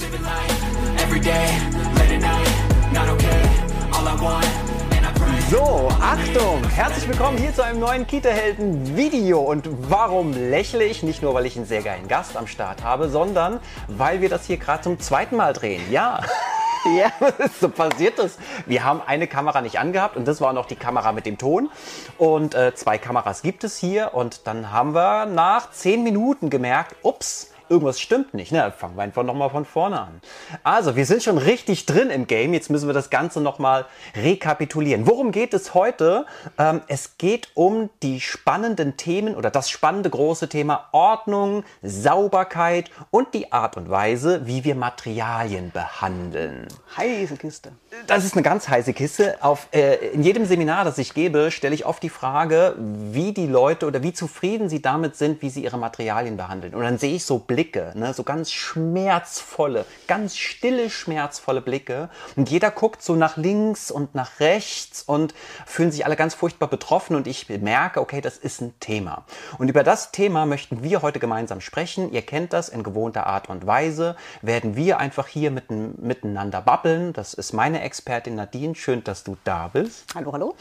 living life every day, late at night, not okay, all I want. So, Achtung! Herzlich willkommen hier zu einem neuen Kita-Helden-Video. Und warum lächle ich? Nicht nur, weil ich einen sehr geilen Gast am Start habe, sondern weil wir das hier gerade zum zweiten Mal drehen. Ja, ja, so passiert das. Wir haben eine Kamera nicht angehabt und das war noch die Kamera mit dem Ton. Und zwei Kameras gibt es hier. Und dann haben wir nach 10 Minuten gemerkt, ups, irgendwas stimmt nicht. Na, fangen wir einfach nochmal von vorne an. Also, wir sind schon richtig drin im Game. Jetzt müssen wir das Ganze nochmal rekapitulieren. Worum geht es heute? Es geht um die spannenden Themen oder das spannende große Thema Ordnung, Sauberkeit und die Art und Weise, wie wir Materialien behandeln. Heiße Kiste. Das ist eine ganz heiße Kiste. In jedem Seminar, das ich gebe, stelle ich oft die Frage, wie die Leute oder wie zufrieden sie damit sind, wie sie ihre Materialien behandeln. Und dann sehe ich so Blicke, ne, so ganz schmerzvolle, ganz stille, schmerzvolle Blicke. Und jeder guckt so nach links und nach rechts und fühlen sich alle ganz furchtbar betroffen. Und ich merke, okay, das ist ein Thema. Und über das Thema möchten wir heute gemeinsam sprechen. Ihr kennt das in gewohnter Art und Weise. Werden wir einfach hier miteinander babbeln. Das ist meine Expertin Nadine. Schön, dass du da bist. Hallo, hallo.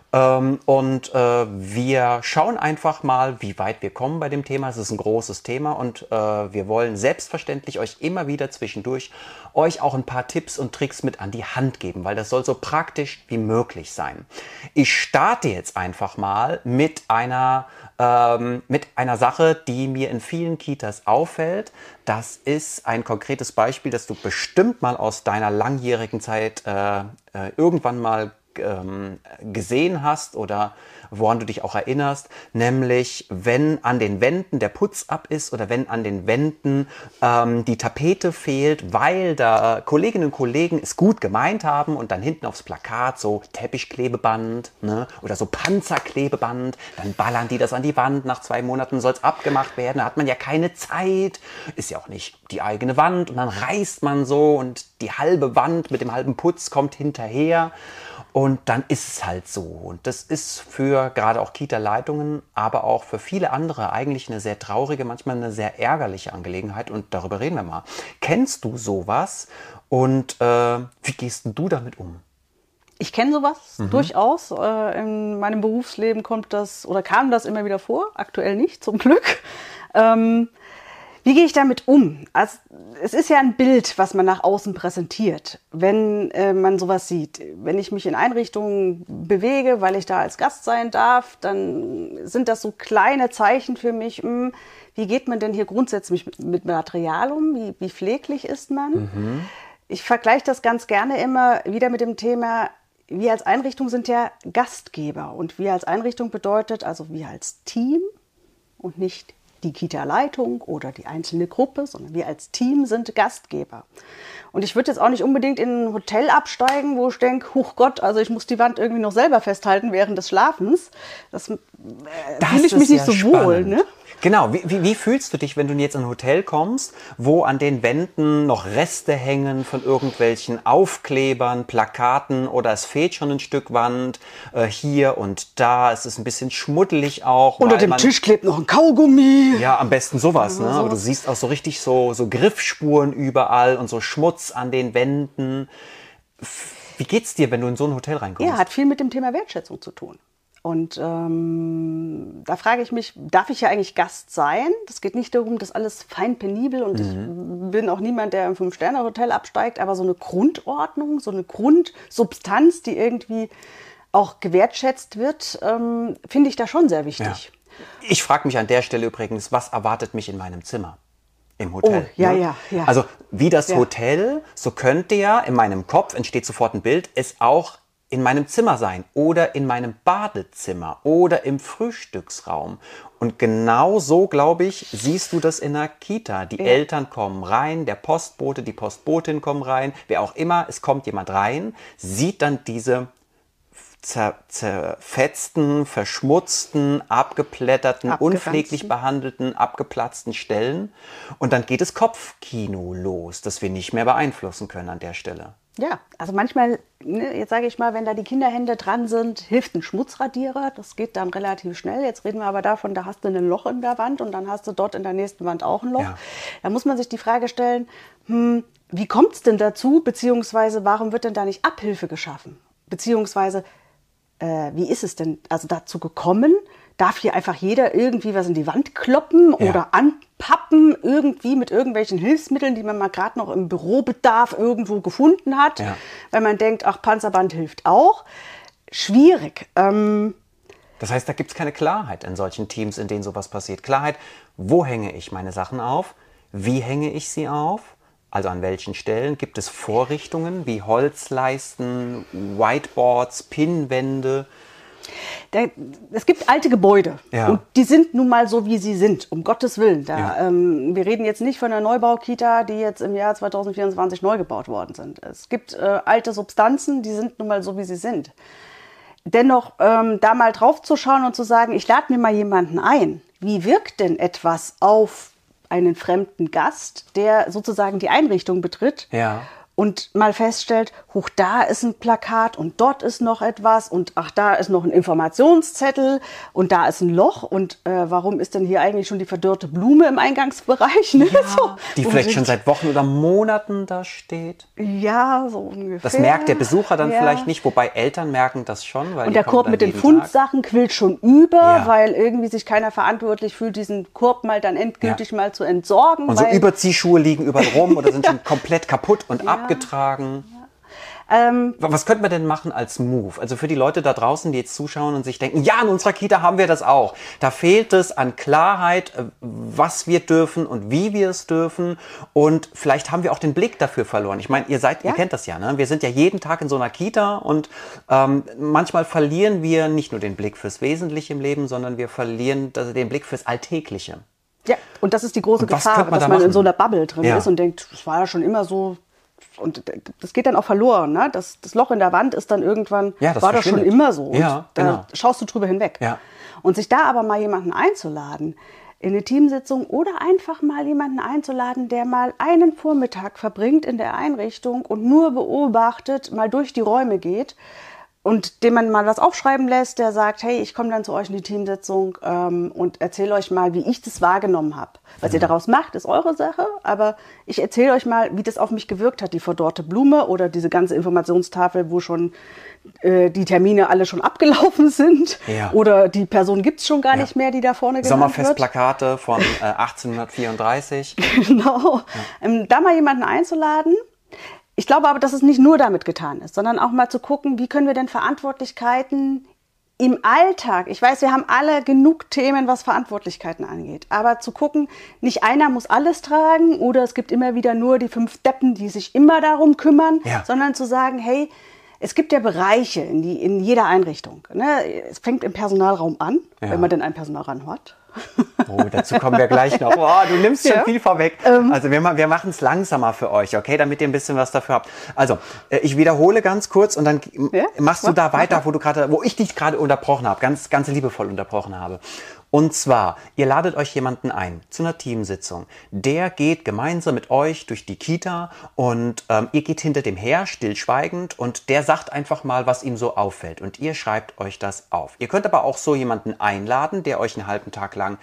Wir schauen einfach mal, wie weit wir kommen bei dem Thema. Es ist ein großes Thema und wir wollen selbstverständlich euch immer wieder zwischendurch euch auch ein paar Tipps und Tricks mit an die Hand geben, weil das soll so praktisch wie möglich sein. Ich starte jetzt einfach mal mit einer Sache, die mir in vielen Kitas auffällt. Das ist ein konkretes Beispiel, das du bestimmt mal aus deiner langjährigen Zeit irgendwann mal gesehen hast oder woran du dich auch erinnerst, nämlich wenn an den Wänden der Putz ab ist oder wenn an den Wänden die Tapete fehlt, weil da Kolleginnen und Kollegen es gut gemeint haben und dann hinten aufs Plakat so Teppichklebeband, ne, oder so Panzerklebeband, dann ballern die das an die Wand, nach 2 Monaten soll es abgemacht werden, da hat man ja keine Zeit, ist ja auch nicht die eigene Wand und dann reißt man so und die halbe Wand mit dem halben Putz kommt hinterher. Und dann ist es halt so. Und das ist für gerade auch Kita-Leitungen, aber auch für viele andere eigentlich eine sehr traurige, manchmal eine sehr ärgerliche Angelegenheit. Und darüber reden wir mal. Kennst du sowas? Und wie gehst denn du damit um? Ich kenne sowas durchaus. In meinem Berufsleben kam das immer wieder vor. Aktuell nicht, zum Glück. Wie gehe ich damit um? Also, es ist ja ein Bild, was man nach außen präsentiert, wenn man sowas sieht. Wenn ich mich in Einrichtungen bewege, weil ich da als Gast sein darf, dann sind das so kleine Zeichen für mich. Wie geht man denn hier grundsätzlich mit Material um? Wie pfleglich ist man? Ich vergleiche das ganz gerne immer wieder mit dem Thema, wir als Einrichtung sind ja Gastgeber. Und wir als Einrichtung bedeutet also wir als Team und nicht die Kita-Leitung oder die einzelne Gruppe, sondern wir als Team sind Gastgeber. Und ich würde jetzt auch nicht unbedingt in ein Hotel absteigen, wo ich denke, huch Gott, also ich muss die Wand irgendwie noch selber festhalten während des Schlafens. Das fühle ich mich nicht so wohl, ne? Genau, wie fühlst du dich, wenn du jetzt in ein Hotel kommst, wo an den Wänden noch Reste hängen von irgendwelchen Aufklebern, Plakaten oder es fehlt schon ein Stück Wand hier und da, es ist ein bisschen schmuddelig auch. Unter dem Tisch klebt noch ein Kaugummi. Ja, am besten sowas, ne? Aber du siehst auch so richtig so Griffspuren überall und so Schmutz an den Wänden. Wie geht's dir, wenn du in so ein Hotel reinkommst? Ja, hat viel mit dem Thema Wertschätzung zu tun. Und da frage ich mich, darf ich ja eigentlich Gast sein? Das geht nicht darum, dass alles fein penibel und ich bin auch niemand, der im 5-Sterne-Hotel absteigt, aber so eine Grundordnung, so eine Grundsubstanz, die irgendwie auch gewertschätzt wird, finde ich da schon sehr wichtig. Ja. Ich frage mich an der Stelle übrigens, was erwartet mich in meinem Zimmer? Im Hotel. Oh, ja, ne? ja. Also wie das Hotel, so könnte ja in meinem Kopf, entsteht sofort ein Bild, es auch in meinem Zimmer sein oder in meinem Badezimmer oder im Frühstücksraum. Und genau so, glaube ich, siehst du das in der Kita. Die Eltern kommen rein, der Postbote, die Postbotin kommen rein, wer auch immer, es kommt jemand rein, sieht dann diese zerfetzten, verschmutzten, abgeplätterten, unpfleglich behandelten, abgeplatzten Stellen. Und dann geht das Kopfkino los, das wir nicht mehr beeinflussen können an der Stelle. Ja, also manchmal, jetzt sage ich mal, wenn da die Kinderhände dran sind, hilft ein Schmutzradierer. Das geht dann relativ schnell. Jetzt reden wir aber davon, da hast du ein Loch in der Wand und dann hast du dort in der nächsten Wand auch ein Loch. Ja. Da muss man sich die Frage stellen, wie kommt es denn dazu, beziehungsweise warum wird denn da nicht Abhilfe geschaffen? Beziehungsweise, wie ist es denn also dazu gekommen? Darf hier einfach jeder irgendwie was in die Wand kloppen oder anpappen, irgendwie mit irgendwelchen Hilfsmitteln, die man mal gerade noch im Bürobedarf irgendwo gefunden hat, weil man denkt, ach, Panzerband hilft auch. Schwierig. Das heißt, da gibt es keine Klarheit in solchen Teams, in denen sowas passiert. Klarheit, wo hänge ich meine Sachen auf? Wie hänge ich sie auf? Also an welchen Stellen? Gibt es Vorrichtungen wie Holzleisten, Whiteboards, Pinnwände? Es gibt alte Gebäude und die sind nun mal so, wie sie sind, um Gottes Willen. Wir reden jetzt nicht von einer Neubaukita, die jetzt im Jahr 2024 neu gebaut worden sind. Es gibt alte Substanzen, die sind nun mal so, wie sie sind. Dennoch da mal drauf zu schauen und zu sagen, ich lade mir mal jemanden ein. Wie wirkt denn etwas auf einen fremden Gast, der sozusagen die Einrichtung betritt? Und mal feststellt, hoch, da ist ein Plakat und dort ist noch etwas und ach, da ist noch ein Informationszettel und da ist ein Loch und warum ist denn hier eigentlich schon die verdörrte Blume im Eingangsbereich? Ne? Die vielleicht schon seit Wochen oder Monaten da steht. Ja, so ungefähr. Das merkt der Besucher dann vielleicht nicht, wobei Eltern merken das schon. Weil und der Korb mit den Fundsachen quillt schon über, weil irgendwie sich keiner verantwortlich fühlt, diesen Korb mal dann endgültig mal zu entsorgen. Und so Überziehschuhe liegen überall rum oder sind schon komplett kaputt und abgetragen. Was könnte man denn machen als Move? Also für die Leute da draußen, die jetzt zuschauen und sich denken, ja, in unserer Kita haben wir das auch. Da fehlt es an Klarheit, was wir dürfen und wie wir es dürfen. Und vielleicht haben wir auch den Blick dafür verloren. Ich meine, ihr kennt das ja, ne? Wir sind ja jeden Tag in so einer Kita und manchmal verlieren wir nicht nur den Blick fürs Wesentliche im Leben, sondern wir verlieren den Blick fürs Alltägliche. Ja, und das ist die große Gefahr, dass man in so einer Bubble drin ist und denkt, es war ja schon immer so. Und das geht dann auch verloren. Ne? Das Loch in der Wand ist dann irgendwann, war das schon immer so. Und da schaust du drüber hinweg. Und sich da aber mal jemanden einzuladen, in eine Teamsitzung oder einfach mal jemanden einzuladen, der mal einen Vormittag verbringt in der Einrichtung und nur beobachtet, mal durch die Räume geht und dem man mal was aufschreiben lässt, der sagt, hey, ich komme dann zu euch in die Teamsitzung und erzähle euch mal, wie ich das wahrgenommen habe. Was ihr daraus macht, ist eure Sache, aber ich erzähle euch mal, wie das auf mich gewirkt hat, die verdorrte Blume oder diese ganze Informationstafel, wo schon die Termine alle schon abgelaufen sind oder die Person gibt es schon gar nicht mehr, die da vorne genannt wird. Sommerfestplakate von 1834. Genau. Da mal jemanden einzuladen. Ich glaube aber, dass es nicht nur damit getan ist, sondern auch mal zu gucken, wie können wir denn Verantwortlichkeiten im Alltag, ich weiß, wir haben alle genug Themen, was Verantwortlichkeiten angeht, aber zu gucken, nicht einer muss alles tragen oder es gibt immer wieder nur die 5 Deppen, die sich immer darum kümmern, sondern zu sagen, hey, es gibt ja Bereiche in jeder Einrichtung. Ne? Es fängt im Personalraum an, wenn man denn einen Personalraum hat. Oh, dazu kommen wir gleich noch. Oh, du nimmst schon viel vorweg. Also wir machen es langsamer für euch, okay, damit ihr ein bisschen was dafür habt. Also ich wiederhole ganz kurz und dann machst du da weiter, wo ich dich gerade unterbrochen habe, ganz liebevoll unterbrochen habe. Und zwar, ihr ladet euch jemanden ein zu einer Teamsitzung. Der geht gemeinsam mit euch durch die Kita und ihr geht hinter dem her, stillschweigend, und der sagt einfach mal, was ihm so auffällt. Und ihr schreibt euch das auf. Ihr könnt aber auch so jemanden einladen, der euch einen halben Tag lang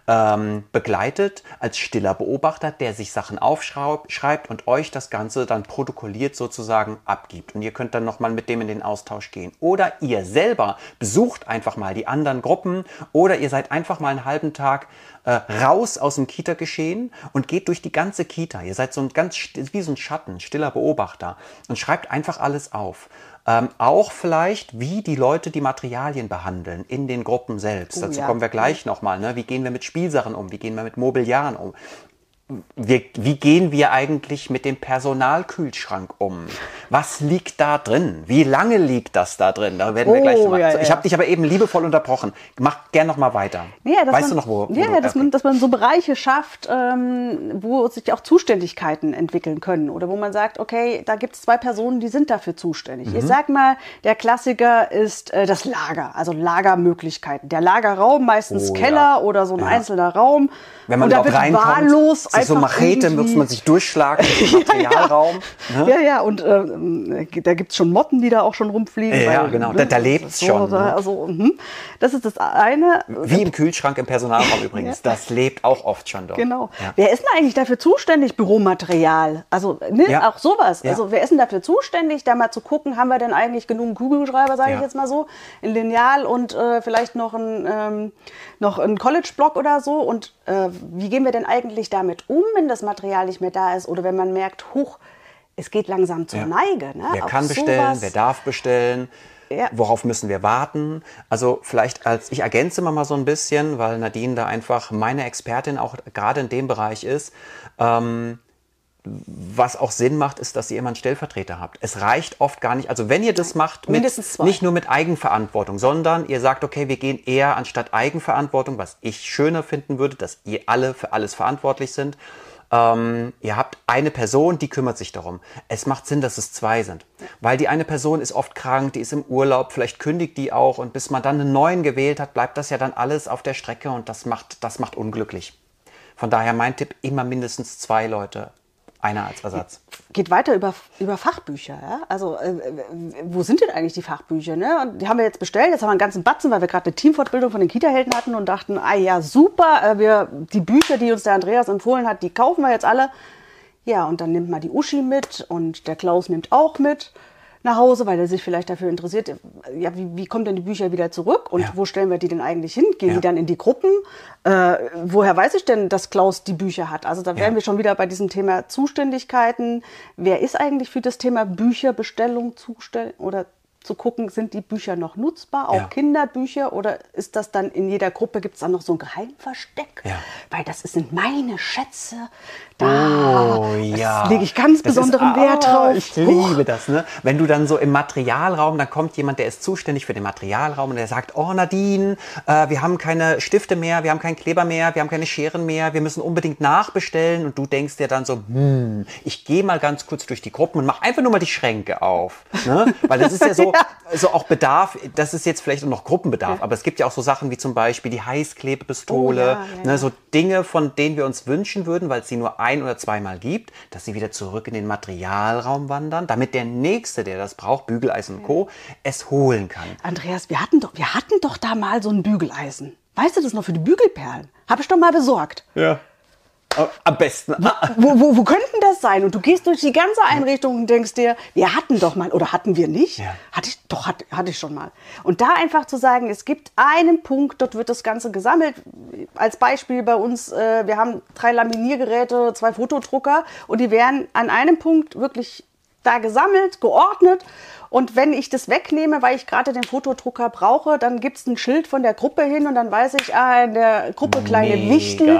begleitet, als stiller Beobachter, der sich Sachen aufschreibt und euch das Ganze dann protokolliert sozusagen abgibt. Und ihr könnt dann nochmal mit dem in den Austausch gehen. Oder ihr selber besucht einfach mal die anderen Gruppen oder ihr seid einfach mal einen halben Tag raus aus dem Kita-Geschehen und geht durch die ganze Kita. Ihr seid wie so ein Schatten, stiller Beobachter und schreibt einfach alles auf. Auch vielleicht, wie die Leute die Materialien behandeln in den Gruppen selbst. Dazu kommen wir gleich nochmal. Ne? Wie gehen wir mit Spielsachen um? Wie gehen wir mit Mobiliaren um? Wie gehen wir eigentlich mit dem Personalkühlschrank um? Was liegt da drin? Wie lange liegt das da drin? Da werden wir gleich nochmal. Ich habe dich aber eben liebevoll unterbrochen. Mach gern noch mal weiter. Ja, weißt du noch wo? Ja, dass man so Bereiche schafft, wo sich auch Zuständigkeiten entwickeln können oder wo man sagt, okay, da gibt es 2 Personen, die sind dafür zuständig. Ich sag mal, der Klassiker ist das Lager, also Lagermöglichkeiten. Der Lagerraum, meistens Keller oder so ein einzelner Raum. Wenn man da wahllos so Machete muss man sich durchschlagen im Materialraum. Ne? Ja, und da gibt es schon Motten, die da auch schon rumfliegen. Ja, genau, da lebt es schon. Ne? Also, das ist das eine. Wie im Kühlschrank im Personalraum übrigens. Ja. Das lebt auch oft schon dort. Genau. Ja. Wer ist denn eigentlich dafür zuständig, Büromaterial? Also Ja. auch sowas. Ja. Also wer ist denn dafür zuständig, da mal zu gucken, haben wir denn eigentlich genug einen Kugelschreiber, sage ich jetzt mal so, ein Lineal und vielleicht noch ein College-Block oder so. Und wie gehen wir denn eigentlich damit um, wenn das Material nicht mehr da ist? Oder wenn man merkt, huch, es geht langsam zur Neige. Ne? Wer Auch kann bestellen, sowas. wer darf bestellen, Ja. worauf müssen wir warten? Also vielleicht ich ergänze mal so ein bisschen, weil Nadine da einfach meine Expertin auch gerade in dem Bereich ist. Was auch Sinn macht, ist, dass ihr immer einen Stellvertreter habt. Es reicht oft gar nicht, also wenn ihr das macht, mindestens 2. nicht nur mit Eigenverantwortung, sondern ihr sagt, okay, wir gehen eher anstatt Eigenverantwortung, was ich schöner finden würde, dass ihr alle für alles verantwortlich sind. Ihr habt eine Person, die kümmert sich darum. Es macht Sinn, dass es 2 sind. Weil die eine Person ist oft krank, die ist im Urlaub, vielleicht kündigt die auch und bis man dann einen neuen gewählt hat, bleibt das ja dann alles auf der Strecke und das macht unglücklich. Von daher mein Tipp, immer mindestens 2 Leute, einer als Ersatz. Geht weiter über Fachbücher. Ja? Also wo sind denn eigentlich die Fachbücher? Ne? Und die haben wir jetzt bestellt, jetzt haben wir einen ganzen Batzen, weil wir gerade eine Teamfortbildung von den Kita-Helden hatten und dachten, ja super, die Bücher, die uns der Andreas empfohlen hat, die kaufen wir jetzt alle. Ja, und dann nimmt mal die Uschi mit und der Klaus nimmt auch mit nach Hause, weil er sich vielleicht dafür interessiert, ja, wie kommen denn die Bücher wieder zurück und wo stellen wir die denn eigentlich hin? Gehen die dann in die Gruppen? Woher weiß ich denn, dass Klaus die Bücher hat? Also da wären wir schon wieder bei diesem Thema Zuständigkeiten. Wer ist eigentlich für das Thema Bücherbestellung zuständig oder zu gucken, sind die Bücher noch nutzbar, auch Kinderbücher, oder ist das dann in jeder Gruppe, gibt es dann noch so ein Geheimversteck? Ja. Weil das sind meine Schätze, da lege ich ganz besonderen Wert drauf. Ich liebe das, ne? Wenn du dann so im Materialraum, dann kommt jemand, der ist zuständig für den Materialraum und der sagt, oh Nadine, wir haben keine Stifte mehr, wir haben keinen Kleber mehr, wir haben keine Scheren mehr, wir müssen unbedingt nachbestellen, und du denkst dir dann so, ich gehe mal ganz kurz durch die Gruppen und mache einfach nur mal die Schränke auf, ne? Weil das ist ja so, so auch Bedarf, das ist jetzt vielleicht auch noch Gruppenbedarf, aber es gibt ja auch so Sachen wie zum Beispiel die Heißklebepistole, ne, so Dinge, von denen wir uns wünschen würden, weil es sie nur 1- oder 2-mal gibt, dass sie wieder zurück in den Materialraum wandern, damit der Nächste, der das braucht, Bügeleisen und Co., es holen kann. Andreas, wir hatten doch da mal so ein Bügeleisen. Weißt du das noch, für die Bügelperlen? Habe ich doch mal besorgt. Ja. Am besten. Wo könnten das sein? Und du gehst durch die ganze Einrichtung und denkst dir, wir hatten doch mal, oder hatten wir nicht? Ja. Hatte ich schon mal. Und da einfach zu sagen, es gibt einen Punkt, dort wird das Ganze gesammelt. Als Beispiel bei uns, wir haben 3 Laminiergeräte, 2 Fotodrucker, und die werden an einem Punkt wirklich da gesammelt, geordnet. Und wenn ich das wegnehme, weil ich gerade den Fotodrucker brauche, dann gibt es ein Schild von der Gruppe hin und dann weiß ich, in der Gruppe kleine Wichtel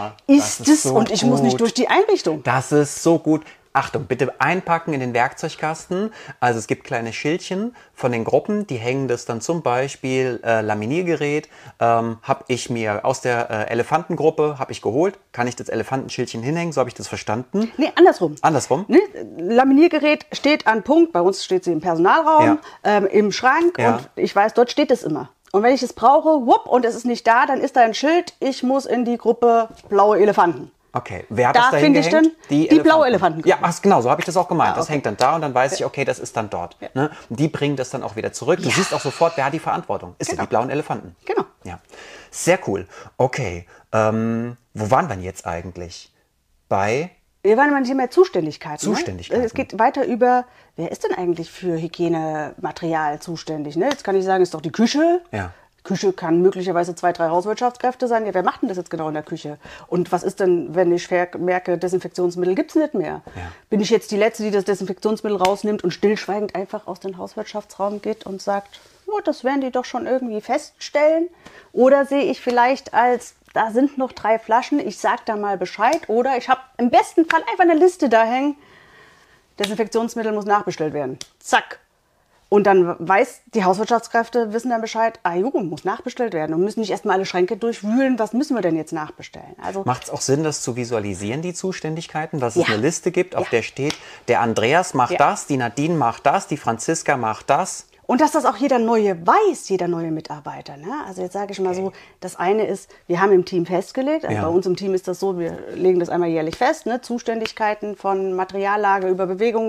ist es, und ich muss nicht durch die Einrichtung. Das ist so gut. Achtung, bitte einpacken in den Werkzeugkasten. Also es gibt kleine Schildchen von den Gruppen, die hängen das dann zum Beispiel Laminiergerät, habe ich mir aus der Elefantengruppe geholt. Kann ich das Elefantenschildchen hinhängen? So habe ich das verstanden. Nee, andersrum. Andersrum? Ne? Laminiergerät steht an Punkt, bei uns steht sie im Personalraum, im Schrank, und ich weiß, dort steht es immer. Und wenn ich es brauche, und es ist nicht da, dann ist da ein Schild, ich muss in die Gruppe blaue Elefanten. Okay, wer hat das da finde ich dann die blaue Elefantengruppe. Ja, genau, so habe ich das auch gemeint. Das okay. hängt dann da und dann weiß ich, okay, das ist dann dort. Ja. Ne? Und die bringen das dann auch wieder zurück. Du siehst auch sofort, wer hat die Verantwortung. Es sind die blauen Elefanten. Genau. Ja, sehr cool. Okay, wo waren wir denn jetzt eigentlich? Wir waren beim Thema Zuständigkeiten. Zuständigkeiten. Ne? Es geht weiter über, wer ist denn eigentlich für Hygienematerial zuständig? Ne? Jetzt kann ich sagen, ist doch die Küche. Ja. Küche kann möglicherweise 2, 3 Hauswirtschaftskräfte sein. Ja, wer macht denn das jetzt genau in der Küche? Und was ist denn, wenn ich merke, Desinfektionsmittel gibt es nicht mehr? Ja. Bin ich jetzt die Letzte, die das Desinfektionsmittel rausnimmt und stillschweigend einfach aus dem Hauswirtschaftsraum geht und sagt, oh, das werden die doch schon irgendwie feststellen? Oder sehe ich vielleicht da sind noch 3 Flaschen, ich sag da mal Bescheid. Oder ich habe im besten Fall einfach eine Liste da hängen, Desinfektionsmittel muss nachbestellt werden. Zack. Und dann die Hauswirtschaftskräfte wissen dann Bescheid, muss nachbestellt werden, und müssen nicht erstmal alle Schränke durchwühlen, was müssen wir denn jetzt nachbestellen? Also macht es auch Sinn, das zu visualisieren, die Zuständigkeiten, dass es eine Liste gibt, auf der steht, der Andreas macht das, die Nadine macht das, die Franziska macht das. Und dass das auch jeder Neue weiß, jeder neue Mitarbeiter. Ne? Also jetzt sage ich mal so, das eine ist, wir haben im Team festgelegt, also bei uns im Team ist das so, wir legen das einmal jährlich fest, ne? Zuständigkeiten von Materiallage über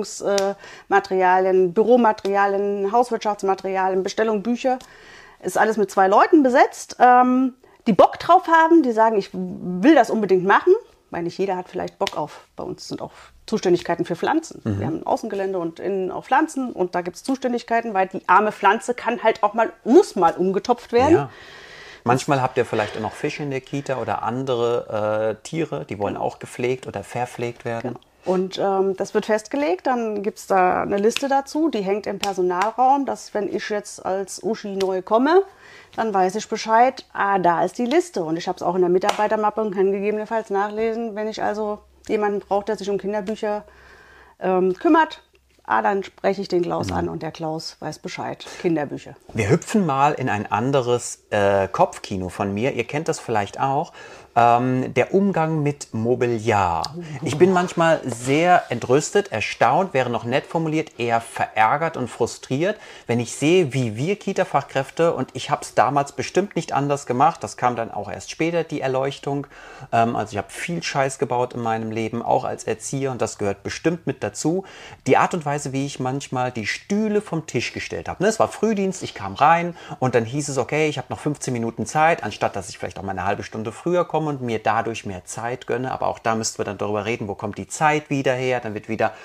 Bewegungsmaterialien, Büromaterialien, Hauswirtschaftsmaterialien, Bestellung, Bücher, ist alles mit 2 Leuten besetzt, die Bock drauf haben, die sagen, ich will das unbedingt machen, weil nicht jeder hat vielleicht Bock auf, bei uns sind auch Zuständigkeiten für Pflanzen. Wir haben ein Außengelände und innen auch Pflanzen und da gibt es Zuständigkeiten, weil die arme Pflanze kann halt auch mal, muss mal umgetopft werden. Ja. Manchmal habt ihr vielleicht auch noch Fische in der Kita oder andere Tiere, die wollen auch gepflegt oder verpflegt werden. Genau. Und das wird festgelegt, dann gibt es da eine Liste dazu, die hängt im Personalraum, dass wenn ich jetzt als Uschi neu komme, dann weiß ich Bescheid, da ist die Liste. Und ich habe es auch in der Mitarbeitermappe und kann gegebenenfalls nachlesen, wenn ich also jemanden braucht, der sich um Kinderbücher kümmert, dann spreche ich den Klaus an und der Klaus weiß Bescheid. Kinderbücher. Wir hüpfen mal in ein anderes Kopfkino von mir. Ihr kennt das vielleicht auch. Der Umgang mit Mobiliar. Ich bin manchmal sehr entrüstet, erstaunt, wäre noch nett formuliert, eher verärgert und frustriert, wenn ich sehe, wie wir Kita-Fachkräfte, und ich habe es damals bestimmt nicht anders gemacht, das kam dann auch erst später, die Erleuchtung. Also ich habe viel Scheiß gebaut in meinem Leben, auch als Erzieher, und das gehört bestimmt mit dazu. Die Art und Weise, wie ich manchmal die Stühle vom Tisch gestellt habe. Es war Frühdienst, ich kam rein und dann hieß es, okay, ich habe noch 15 Minuten Zeit, anstatt dass ich vielleicht auch mal eine halbe Stunde früher komme und mir dadurch mehr Zeit gönne. Aber auch da müssten wir dann darüber reden, wo kommt die Zeit wieder her. Dann wird wieder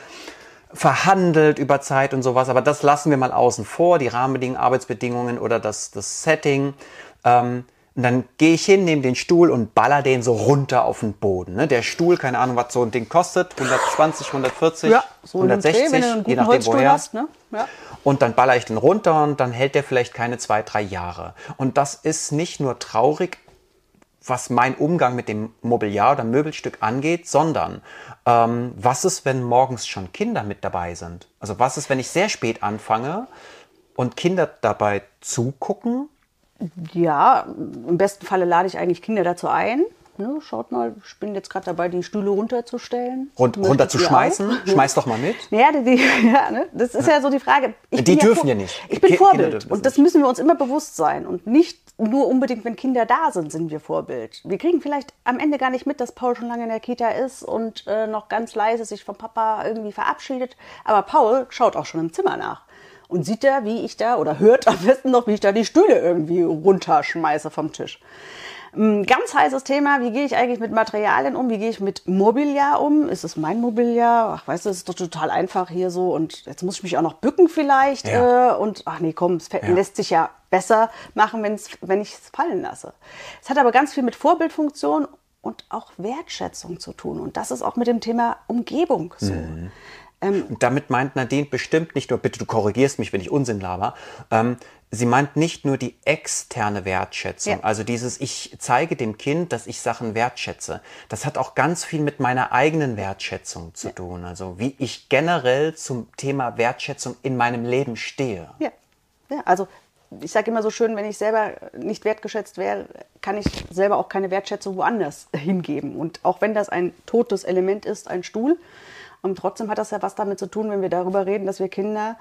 verhandelt über Zeit und sowas. Aber das lassen wir mal außen vor, die Rahmenbedingungen, Arbeitsbedingungen oder das Setting. Und dann gehe ich hin, nehme den Stuhl und baller den so runter auf den Boden. Ne? Der Stuhl, keine Ahnung, was so ein Ding kostet, 120, 140, so 160, Dreh, wenn du einen guten je nachdem Holzstuhl woher. hast, ne? Ja. Und dann baller ich den runter und dann hält der vielleicht keine 2, 3 Jahre. Und das ist nicht nur traurig, was mein Umgang mit dem Mobiliar oder Möbelstück angeht, sondern was ist, wenn morgens schon Kinder mit dabei sind? Also was ist, wenn ich sehr spät anfange und Kinder dabei zugucken? Ja, im besten Falle lade ich eigentlich Kinder dazu ein. Ne, schaut mal, ich bin jetzt gerade dabei, die Stühle runterzustellen. Runterzuschmeißen? Schmeiß doch mal mit. Ja, ne? Das ist ja so die Frage. Die dürfen ja nicht. Ich bin Kinder Vorbild dürfen und das nicht. müssen wir uns immer bewusst sein. Und nicht nur unbedingt, wenn Kinder da sind wir Vorbild. Wir kriegen vielleicht am Ende gar nicht mit, dass Paul schon lange in der Kita ist und noch ganz leise sich vom Papa irgendwie verabschiedet. Aber Paul schaut auch schon im Zimmer nach. Und sieht da, wie ich da, oder hört am besten noch, wie ich da die Stühle irgendwie runterschmeiße vom Tisch. Ganz heißes Thema, wie gehe ich eigentlich mit Materialien um, wie gehe ich mit Mobiliar um? Ist es mein Mobiliar? Ach, weißt du, das ist doch total einfach hier so und jetzt muss ich mich auch noch bücken vielleicht und ach nee, komm, es lässt sich ja besser machen, wenn ich es fallen lasse. Es hat aber ganz viel mit Vorbildfunktion und auch Wertschätzung zu tun und das ist auch mit dem Thema Umgebung so. Und damit meint Nadine bestimmt nicht nur, bitte du korrigierst mich, wenn ich Unsinn laber, sie meint nicht nur die externe Wertschätzung, also dieses, ich zeige dem Kind, dass ich Sachen wertschätze. Das hat auch ganz viel mit meiner eigenen Wertschätzung zu tun, also wie ich generell zum Thema Wertschätzung in meinem Leben stehe. Ja, also ich sage immer so schön, wenn ich selber nicht wertgeschätzt wäre, kann ich selber auch keine Wertschätzung woanders hingeben. Und auch wenn das ein totes Element ist, ein Stuhl, und trotzdem hat das ja was damit zu tun, wenn wir darüber reden, dass wir Kinder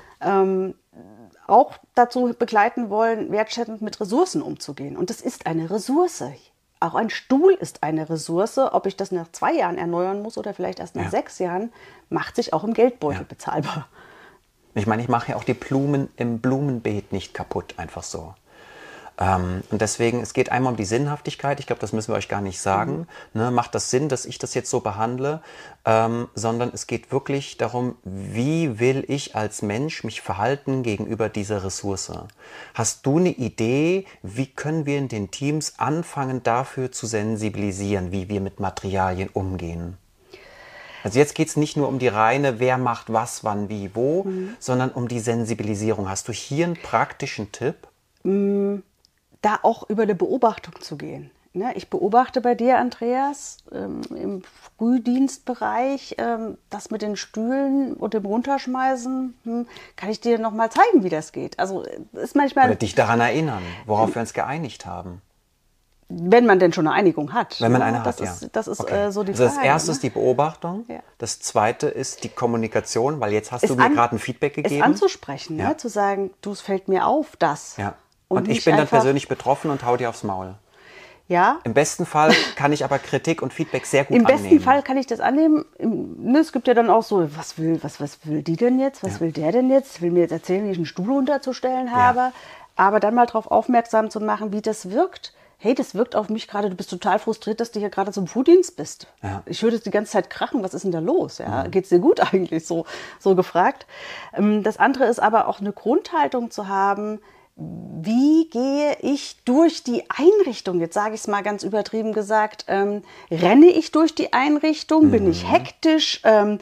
auch dazu begleiten wollen, wertschätzend mit Ressourcen umzugehen. Und das ist eine Ressource. Auch ein Stuhl ist eine Ressource. Ob ich das nach 2 Jahren erneuern muss oder vielleicht erst nach 6 Jahren, macht sich auch im Geldbeutel bezahlbar. Ich meine, ich mache ja auch die Blumen im Blumenbeet nicht kaputt, einfach so. Und deswegen, es geht einmal um die Sinnhaftigkeit, ich glaube, das müssen wir euch gar nicht sagen, ne? Macht das Sinn, dass ich das jetzt so behandle, sondern es geht wirklich darum, wie will ich als Mensch mich verhalten gegenüber dieser Ressource? Hast du eine Idee, wie können wir in den Teams anfangen, dafür zu sensibilisieren, wie wir mit Materialien umgehen? Also jetzt geht es nicht nur um die reine, wer macht was, wann, wie, wo, sondern um die Sensibilisierung. Hast du hier einen praktischen Tipp? Da auch über eine Beobachtung zu gehen. Ich beobachte bei dir, Andreas, im Frühdienstbereich, das mit den Stühlen und dem Runterschmeißen, kann ich dir noch mal zeigen, wie das geht. Also ist manchmal Oder dich daran erinnern, worauf wir uns geeinigt haben. wenn man denn schon eine Einigung hat. Wenn man eine das hat, ist, Das ist Okay. so die Also Frage. das erste ne? ist die Beobachtung, Ja. das zweite ist die Kommunikation, weil jetzt hast Es du mir an- gerade ein Feedback gegeben. Es anzusprechen, Ja. ne? Zu sagen, du, es fällt mir auf, das. Ja. Und ich nicht bin dann einfach- persönlich betroffen und hau dir aufs Maul. Ja, Im besten Fall kann ich aber Kritik und Feedback sehr gut im annehmen. besten Fall kann ich das annehmen. Ne, es gibt ja dann auch so, was will die denn jetzt? Was will der denn jetzt? Will mir jetzt erzählen, wie ich einen Stuhl runterzustellen habe? Aber dann mal darauf aufmerksam zu machen, wie das wirkt. Hey, das wirkt auf mich gerade, du bist total frustriert, dass du hier gerade zum Frühdienst bist. Ja. Ich höre das die ganze Zeit krachen, was ist denn da los? Ja, geht's dir gut eigentlich? So gefragt. Das andere ist aber auch eine Grundhaltung zu haben, wie gehe ich durch die Einrichtung? Jetzt sage ich es mal ganz übertrieben gesagt. Renne ich durch die Einrichtung? Bin ich hektisch?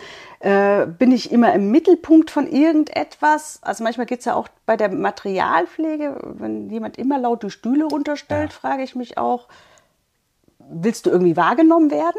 Bin ich immer im Mittelpunkt von irgendetwas? Also manchmal geht es ja auch bei der Materialpflege, wenn jemand immer laut die Stühle runterstellt, frage ich mich auch, willst du irgendwie wahrgenommen werden?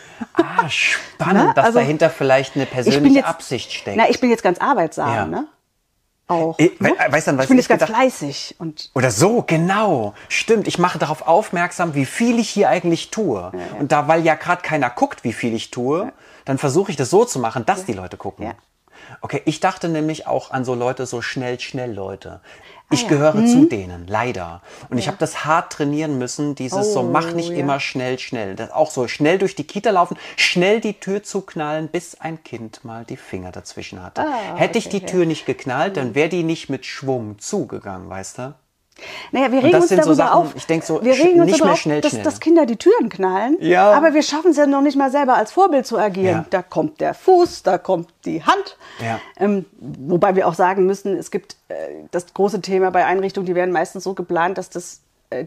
Ah, spannend, Ne? dass Also, dahinter vielleicht eine Ich persönliche bin jetzt, Absicht steckt. Na, ich bin jetzt ganz arbeitsam, Ja. ne? Auch. Weißt du, was ich bin ich jetzt ganz gedacht- fleißig und Oder so, genau. Stimmt, ich mache darauf aufmerksam, wie viel ich hier eigentlich tue. Und da, weil ja gerade keiner guckt, wie viel ich tue, dann versuche ich das so zu machen, dass die Leute gucken. Ja. Okay, ich dachte nämlich auch an so Leute, so schnell Leute. Ich ja. gehöre zu denen, leider. Und ich habe das hart trainieren müssen, dieses so, mach nicht ja. immer schnell. Das auch so schnell durch die Kita laufen, schnell die Tür zuknallen, bis ein Kind mal die Finger dazwischen hatte. Hätte ich die Tür nicht geknallt, dann wäre die nicht mit Schwung zugegangen, weißt du? naja, wir Und regen das uns sind so darüber Sachen, auf. ich denk so, wir regen uns nicht darüber mehr auf, schnell. dass Kinder die Türen knallen. Ja. Aber wir schaffen es ja noch nicht mal selber als Vorbild zu agieren. Ja. Da kommt der Fuß, da kommt die Hand. Ja. Wobei wir auch sagen müssen, es gibt das große Thema bei Einrichtungen, die werden meistens so geplant, dass das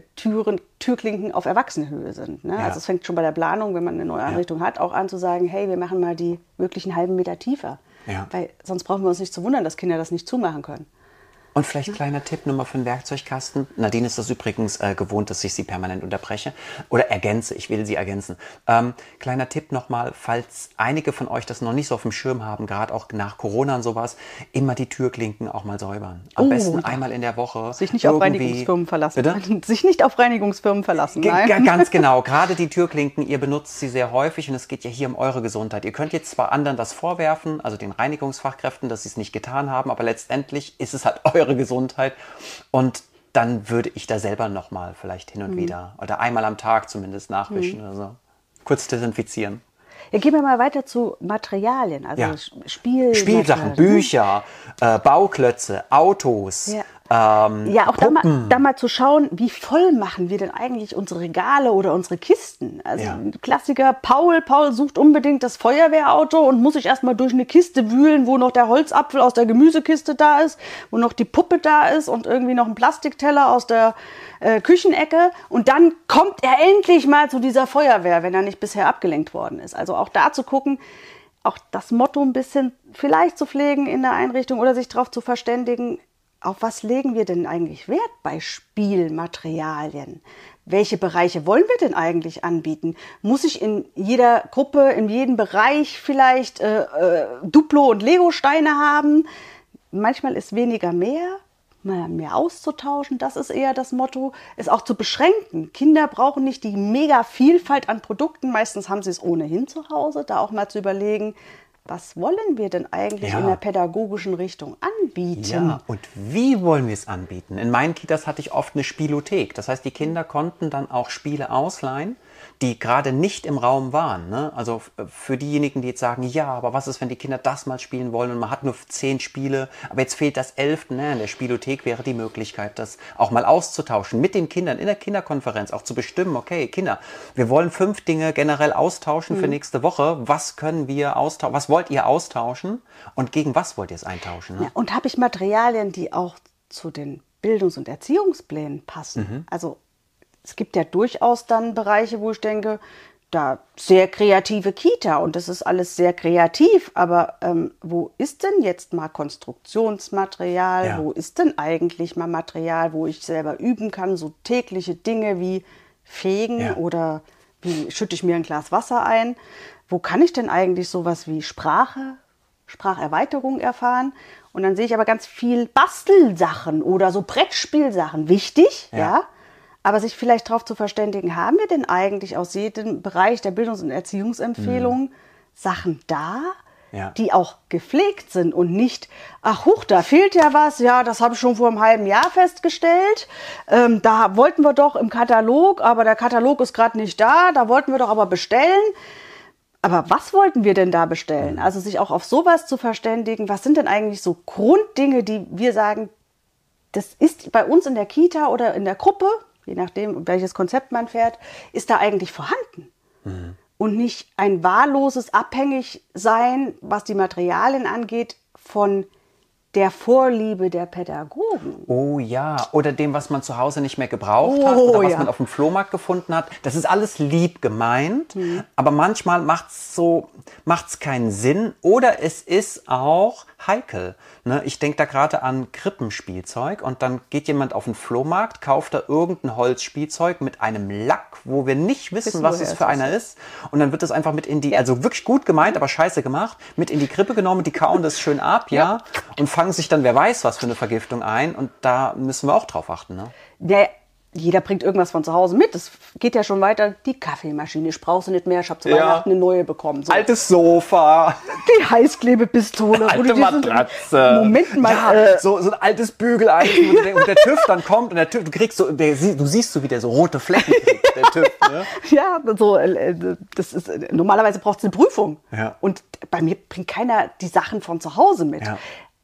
Türklinken auf Erwachsenenhöhe sind. Ne? Ja. Also es fängt schon bei der Planung, wenn man eine neue Einrichtung hat, auch an zu sagen, hey, wir machen mal die wirklich einen halben Meter tiefer. Ja. Weil sonst brauchen wir uns nicht zu wundern, dass Kinder das nicht zumachen können. Und vielleicht kleiner Tipp nochmal für den Werkzeugkasten. Nadine ist das übrigens gewohnt, dass ich sie permanent unterbreche. Oder ergänze, ich will sie ergänzen. Kleiner Tipp nochmal, falls einige von euch das noch nicht so auf dem Schirm haben, gerade auch nach Corona und sowas, immer die Türklinken auch mal säubern. Am besten einmal in der Woche. Sich nicht auf Reinigungsfirmen verlassen. Bitte? Sich nicht auf Reinigungsfirmen verlassen. Nein. Ganz genau. Gerade die Türklinken, ihr benutzt sie sehr häufig und es geht ja hier um eure Gesundheit. Ihr könnt jetzt zwar anderen das vorwerfen, also den Reinigungsfachkräften, dass sie es nicht getan haben, aber letztendlich ist es halt eure Gesundheit und dann würde ich da selber nochmal vielleicht hin und wieder oder einmal am Tag zumindest nachwischen oder so. Kurz desinfizieren. Ja, gehen wir mal weiter zu Materialien, also Ja. Spielsachen, Spielsachen, Bücher, Bauklötze, Autos. Ja. Ja, auch da mal zu schauen, wie voll machen wir denn eigentlich unsere Regale oder unsere Kisten? Also Ja. Klassiker, Paul sucht unbedingt das Feuerwehrauto und muss sich erstmal durch eine Kiste wühlen, wo noch der Holzapfel aus der Gemüsekiste da ist, wo noch die Puppe da ist und irgendwie noch ein Plastikteller aus der Küchenecke. Und dann kommt er endlich mal zu dieser Feuerwehr, wenn er nicht bisher abgelenkt worden ist. Also auch da zu gucken, auch das Motto ein bisschen vielleicht zu pflegen in der Einrichtung oder sich darauf zu verständigen, auf was legen wir denn eigentlich Wert bei Spielmaterialien? Welche Bereiche wollen wir denn eigentlich anbieten? Muss ich in jeder Gruppe, in jedem Bereich vielleicht Duplo- und Lego-Steine haben? Manchmal ist weniger mehr, mal mehr auszutauschen. Das ist eher das Motto, es auch zu beschränken. Kinder brauchen nicht die mega Vielfalt an Produkten. Meistens haben sie es ohnehin zu Hause. Da auch mal zu überlegen, was wollen wir denn eigentlich in der pädagogischen Richtung anbieten? Ja, und wie wollen wir es anbieten? In meinen Kitas hatte ich oft eine Spielothek. Das heißt, die Kinder konnten dann auch Spiele ausleihen, die gerade nicht im Raum waren. Ne? Also für diejenigen, die jetzt sagen, ja, aber was ist, wenn die Kinder das mal spielen wollen und man hat nur 10 Spiele, aber jetzt fehlt das 11. Ne? In der Spielothek wäre die Möglichkeit, das auch mal auszutauschen, mit den Kindern in der Kinderkonferenz, auch zu bestimmen, okay, Kinder, wir wollen 5 Dinge generell austauschen für nächste Woche. Was können wir austauschen? Was wollt ihr austauschen und gegen was wollt ihr es eintauschen? Ne? Ja, und habe ich Materialien, die auch zu den Bildungs- und Erziehungsplänen passen? Also es gibt ja durchaus dann Bereiche, wo ich denke, da sehr kreative Kita und das ist alles sehr kreativ, aber wo ist denn jetzt mal Konstruktionsmaterial? Ja. Wo ist denn eigentlich mal Material, wo ich selber üben kann, so tägliche Dinge wie Fegen oder wie schütte ich mir ein Glas Wasser ein? Wo kann ich denn eigentlich sowas wie Spracherweiterung erfahren? Und dann sehe ich aber ganz viel Bastelsachen oder so Brettspielsachen. Wichtig, ja. Aber sich vielleicht darauf zu verständigen, haben wir denn eigentlich aus jedem Bereich der Bildungs- und Erziehungsempfehlungen Sachen da, die auch gepflegt sind und nicht, ach huch, da fehlt ja was, ja, das habe ich schon vor einem halben Jahr festgestellt, da wollten wir doch im Katalog, aber der Katalog ist gerade nicht da wollten wir doch aber bestellen. Aber was wollten wir denn da bestellen? Also sich auch auf sowas zu verständigen, was sind denn eigentlich so Grunddinge, die wir sagen, das ist bei uns in der Kita oder in der Gruppe, je nachdem, welches Konzept man fährt, ist da eigentlich vorhanden. Und nicht ein wahlloses Abhängigsein, was die Materialien angeht, von der Vorliebe der Pädagogen. Oh ja, oder dem, was man zu Hause nicht mehr gebraucht hat oder was man auf dem Flohmarkt gefunden hat. Das ist alles lieb gemeint, aber manchmal macht's keinen Sinn oder es ist auch heikel. Ne? Ich denke da gerade an Krippenspielzeug und dann geht jemand auf den Flohmarkt, kauft da irgendein Holzspielzeug mit einem Lack, wo wir nicht wissen, was es für einer ist. Und dann wird das einfach mit in die, also wirklich gut gemeint, aber scheiße gemacht, mit in die Krippe genommen, die kauen das schön ab, ja, und fangen sich dann, wer weiß was für eine Vergiftung ein. Und da müssen wir auch drauf achten. Ne? Jeder bringt irgendwas von zu Hause mit. Es geht ja schon weiter. Die Kaffeemaschine, ich brauche sie nicht mehr. Ich habe zu Weihnachten eine neue bekommen. So. Altes Sofa. Die Heißklebepistole. Alte Matratze. Moment mal. Ja, so ein altes Bügeleisen, wo der TÜV dann kommt und der TÜV, du kriegst so, du siehst so, wie der so rote Flecken kriegt, der TÜV. Ne? Ja, so, das ist, normalerweise braucht es eine Prüfung. Ja. Und bei mir bringt keiner die Sachen von zu Hause mit. Ja.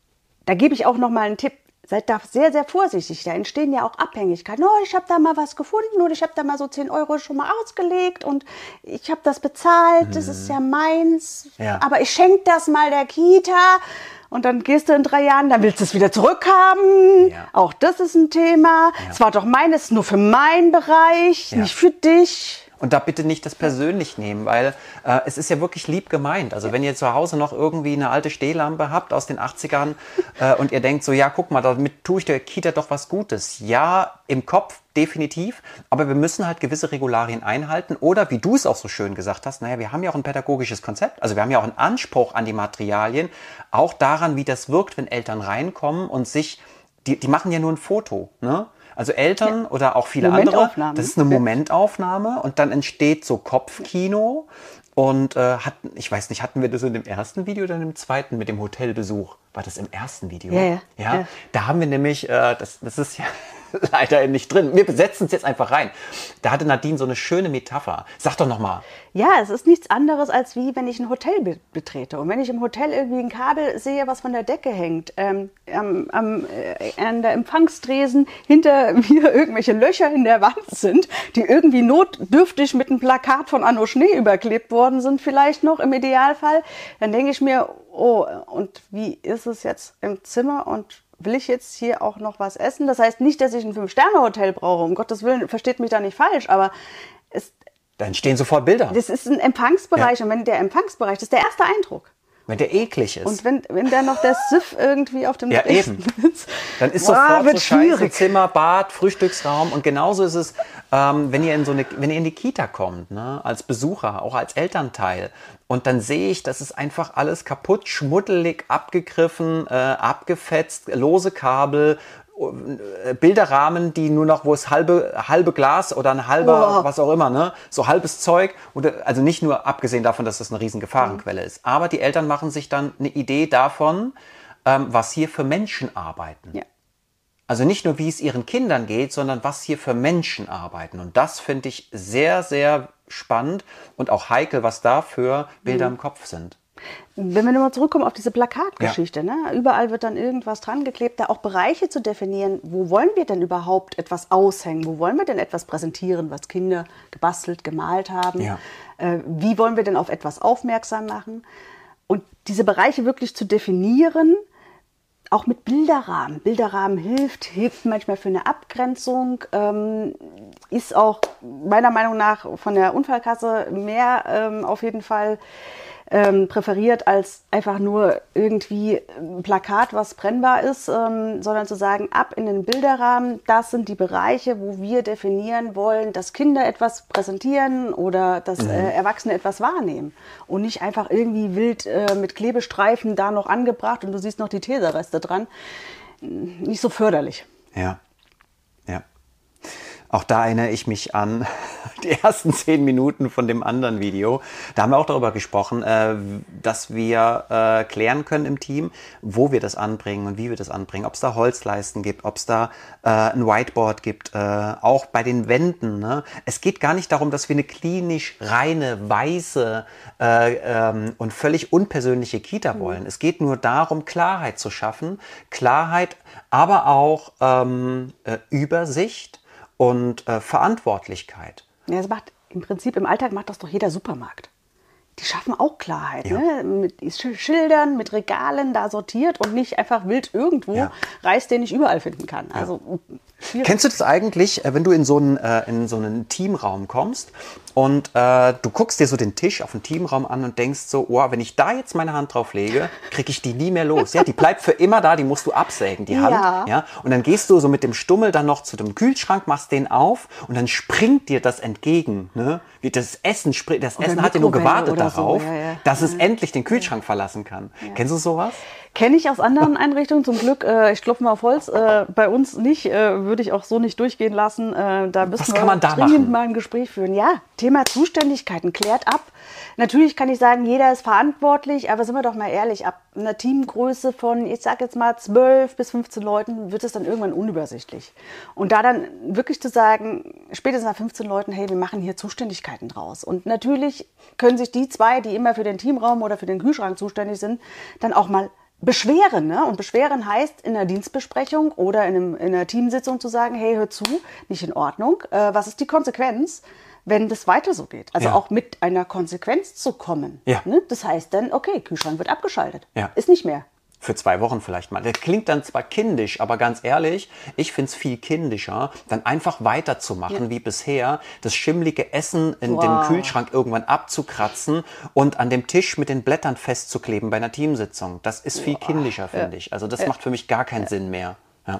Da gebe ich auch noch mal einen Tipp. Seid da sehr, sehr vorsichtig. Da entstehen ja auch Abhängigkeiten. Oh, ich habe da mal was gefunden oder ich habe da mal so 10 Euro schon mal ausgelegt und ich habe das bezahlt, das ist ja meins. Ja. Aber ich schenke das mal der Kita und dann gehst du in 3 Jahren, dann willst du es wieder zurückhaben. Ja. Auch das ist ein Thema. Es war doch meines, nur für meinen Bereich, nicht für dich. Und da bitte nicht das persönlich nehmen, weil es ist ja wirklich lieb gemeint. Also wenn ihr zu Hause noch irgendwie eine alte Stehlampe habt aus den 80ern und ihr denkt so, ja, guck mal, damit tue ich der Kita doch was Gutes. Ja, im Kopf definitiv, aber wir müssen halt gewisse Regularien einhalten. Oder wie du es auch so schön gesagt hast, naja, wir haben ja auch ein pädagogisches Konzept. Also wir haben ja auch einen Anspruch an die Materialien, auch daran, wie das wirkt, wenn Eltern reinkommen und sich, die machen ja nur ein Foto, ne? Also Eltern oder auch viele andere, das ist eine Momentaufnahme und dann entsteht so Kopfkino und ich weiß nicht, hatten wir das in dem ersten Video oder in dem zweiten mit dem Hotelbesuch? War das im ersten Video? Ja. Da haben wir nämlich, das ist ja leider nicht drin. Wir setzen es jetzt einfach rein. Da hatte Nadine so eine schöne Metapher. Sag doch noch mal. Ja, es ist nichts anderes, als wie wenn ich ein Hotel betrete. Und wenn ich im Hotel irgendwie ein Kabel sehe, was von der Decke hängt, an der Empfangstresen hinter mir irgendwelche Löcher in der Wand sind, die irgendwie notdürftig mit einem Plakat von Anno Schnee überklebt worden sind, vielleicht noch im Idealfall, dann denke ich mir, oh, und wie ist es jetzt im Zimmer und will ich jetzt hier auch noch was essen? Das heißt nicht, dass ich ein 5-Sterne-Hotel brauche, um Gottes Willen, versteht mich da nicht falsch, aber da entstehen sofort Bilder. Das ist ein Empfangsbereich und wenn der Empfangsbereich, das ist der erste Eindruck. Wenn der eklig ist. Und wenn da noch der Siff irgendwie auf dem eben. Ist, dann ist sofort so scheiße Zimmer, Bad, Frühstücksraum. Und genauso ist es, wenn ihr in die Kita kommt, ne, als Besucher, auch als Elternteil. Und dann sehe ich, das ist einfach alles kaputt, schmuddelig, abgegriffen, abgefetzt, lose Kabel, Bilderrahmen, die nur noch, wo es halbe Glas oder ein halber, was auch immer, ne, so halbes Zeug, oder, also nicht nur abgesehen davon, dass das eine riesen Gefahrenquelle ist, aber die Eltern machen sich dann eine Idee davon, was hier für Menschen arbeiten. Ja. Also nicht nur, wie es ihren Kindern geht, sondern was hier für Menschen arbeiten. Und das finde ich sehr, sehr spannend und auch heikel, was da für Bilder im Kopf sind. Wenn wir nochmal zurückkommen auf diese Plakatgeschichte, ne? Überall wird dann irgendwas dran geklebt, da auch Bereiche zu definieren, wo wollen wir denn überhaupt etwas aushängen, wo wollen wir denn etwas präsentieren, was Kinder gebastelt, gemalt haben, wie wollen wir denn auf etwas aufmerksam machen und diese Bereiche wirklich zu definieren, auch mit Bilderrahmen. Bilderrahmen hilft manchmal für eine Abgrenzung, ist auch meiner Meinung nach von der Unfallkasse mehr auf jeden Fall präferiert als einfach nur irgendwie ein Plakat, was brennbar ist, sondern zu sagen, ab in den Bilderrahmen, das sind die Bereiche, wo wir definieren wollen, dass Kinder etwas präsentieren oder dass Erwachsene etwas wahrnehmen und nicht einfach irgendwie wild mit Klebestreifen da noch angebracht und du siehst noch die Tesereste dran. Nicht so förderlich. Ja. Auch da erinnere ich mich an die ersten 10 Minuten von dem anderen Video. Da haben wir auch darüber gesprochen, dass wir klären können im Team, wo wir das anbringen und wie wir das anbringen. Ob es da Holzleisten gibt, ob es da ein Whiteboard gibt, auch bei den Wänden. Ne? Es geht gar nicht darum, dass wir eine klinisch reine, weiße und völlig unpersönliche Kita wollen. Es geht nur darum, Klarheit zu schaffen. Klarheit, aber auch Übersicht und Verantwortlichkeit. Ja, das macht im Prinzip im Alltag macht das doch jeder Supermarkt. Die schaffen auch Klarheit, ne? Mit Schildern, mit Regalen da sortiert und nicht einfach wild irgendwo Reis, den ich überall finden kann. Also kennst du das eigentlich, wenn du in so einen Teamraum kommst und du guckst dir so den Tisch auf den Teamraum an und denkst so, oh, wenn ich da jetzt meine Hand drauf lege, kriege ich die nie mehr los. Ja, die bleibt für immer da, die musst du absägen, die Hand. Ja. Und dann gehst du so mit dem Stummel dann noch zu dem Kühlschrank, machst den auf und dann springt dir das entgegen. Ne? Wie das Essen hat ja nur gewartet darauf, dass es endlich den Kühlschrank verlassen kann. Ja. Kennst du sowas? Kenne ich aus anderen Einrichtungen zum Glück. Ich klopfe mal auf Holz. Bei uns nicht. Würde ich auch so nicht durchgehen lassen. Da müssen wir dringend mal ein Gespräch führen. Ja, Thema Zuständigkeiten klärt ab. Natürlich kann ich sagen, jeder ist verantwortlich. Aber sind wir doch mal ehrlich, ab einer Teamgröße von, ich sage jetzt mal 12 bis 15 Leuten, wird es dann irgendwann unübersichtlich. Und da dann wirklich zu sagen, spätestens nach 15 Leuten, hey, wir machen hier Zuständigkeiten draus. Und natürlich können sich die 2, die immer für den Teamraum oder für den Kühlschrank zuständig sind, dann auch mal beschweren. Ne? Und beschweren heißt in einer Dienstbesprechung oder in einer Teamsitzung zu sagen, hey, hör zu, nicht in Ordnung. Was ist die Konsequenz, wenn das weiter so geht? Also auch mit einer Konsequenz zu kommen. Ja. Ne? Das heißt dann, okay, Kühlschrank wird abgeschaltet. Ja. Ist nicht mehr. Für 2 Wochen vielleicht mal. Das klingt dann zwar kindisch, aber ganz ehrlich, ich finde es viel kindischer, dann einfach weiterzumachen wie bisher, das schimmlige Essen in dem Kühlschrank irgendwann abzukratzen und an dem Tisch mit den Blättern festzukleben bei einer Teamsitzung. Das ist viel kindischer, finde ich. Also das macht für mich gar keinen Sinn mehr. Ja.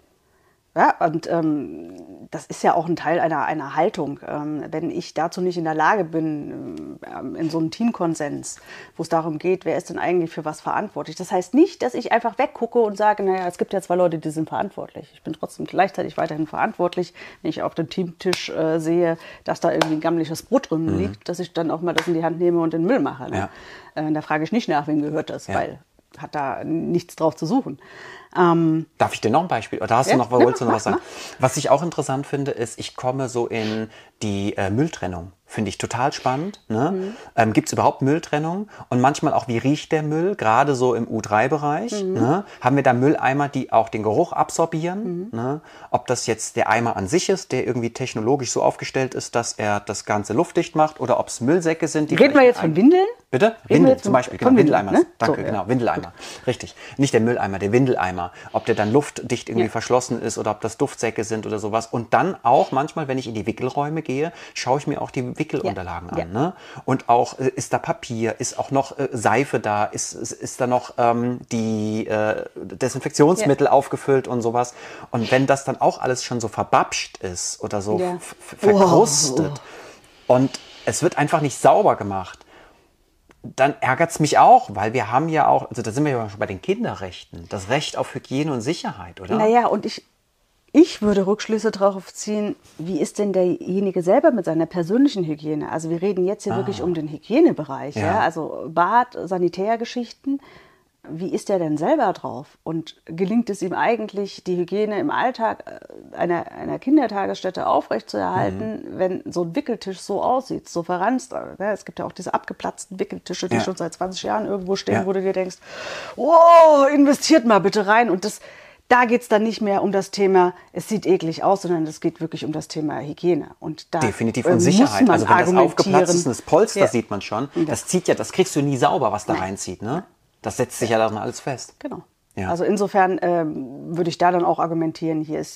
Ja, und das ist ja auch ein Teil einer Haltung. Wenn ich dazu nicht in der Lage bin, in so einem Teamkonsens, wo es darum geht, wer ist denn eigentlich für was verantwortlich. Das heißt nicht, dass ich einfach weggucke und sage, naja, es gibt ja 2 Leute, die sind verantwortlich. Ich bin trotzdem gleichzeitig weiterhin verantwortlich, wenn ich auf dem Teamtisch sehe, dass da irgendwie ein gammeliges Brot drin liegt, dass ich dann auch mal das in die Hand nehme und in den Müll mache. Ne? Ja. Da frage ich nicht nach, wem gehört das, weil hat da nichts drauf zu suchen. Darf ich dir noch ein Beispiel? Oder hast du noch, wolltest du noch was sagen? Was ich auch interessant finde, ist, ich komme so in die Mülltrennung. Finde ich total spannend. Ne? Gibt es überhaupt Mülltrennung? Und manchmal auch, wie riecht der Müll? Gerade so im U3-Bereich. Ne? Haben wir da Mülleimer, die auch den Geruch absorbieren? Ne? Ob das jetzt der Eimer an sich ist, der irgendwie technologisch so aufgestellt ist, dass er das Ganze luftdicht macht, oder ob es Müllsäcke sind. Die reden wir jetzt von Windeln? Bitte? Windeln zum Beispiel. Genau, Windeleimer. Ne? Danke, so, genau, Windeleimer. Richtig. Nicht der Mülleimer, der Windeleimer. Ob der dann luftdicht irgendwie verschlossen ist oder ob das Duftsäcke sind oder sowas. Und dann auch manchmal, wenn ich in die Wickelräume gehe, schaue ich mir auch die Wickelunterlagen an. Ne? Und auch, ist da Papier, ist auch noch Seife da, ist da noch die Desinfektionsmittel aufgefüllt und sowas. Und wenn das dann auch alles schon so verbapscht ist oder so verkrustet und es wird einfach nicht sauber gemacht, dann ärgert es mich auch, weil wir haben ja auch, also da sind wir ja schon bei den Kinderrechten, das Recht auf Hygiene und Sicherheit, oder? Naja, und ich würde Rückschlüsse darauf ziehen, wie ist denn derjenige selber mit seiner persönlichen Hygiene? Also wir reden jetzt hier wirklich um den Hygienebereich, also Bad, Sanitärgeschichten. Wie ist der denn selber drauf? Und gelingt es ihm eigentlich, die Hygiene im Alltag einer Kindertagesstätte aufrechtzuerhalten, wenn so ein Wickeltisch so aussieht, so verranzt? Es gibt ja auch diese abgeplatzten Wickeltische, die schon seit 20 Jahren irgendwo stehen, wo du dir denkst, oh, investiert mal bitte rein. Und da geht es dann nicht mehr um das Thema, es sieht eklig aus, sondern es geht wirklich um das Thema Hygiene. Und da definitiv und Sicherheit. Also wenn das aufgeplatzt ist, das Polster sieht man schon, das zieht ja, das kriegst du nie sauber, was da reinzieht, ne? Das setzt sich ja dann alles fest. Genau. Ja. Also insofern würde ich da dann auch argumentieren, hier ist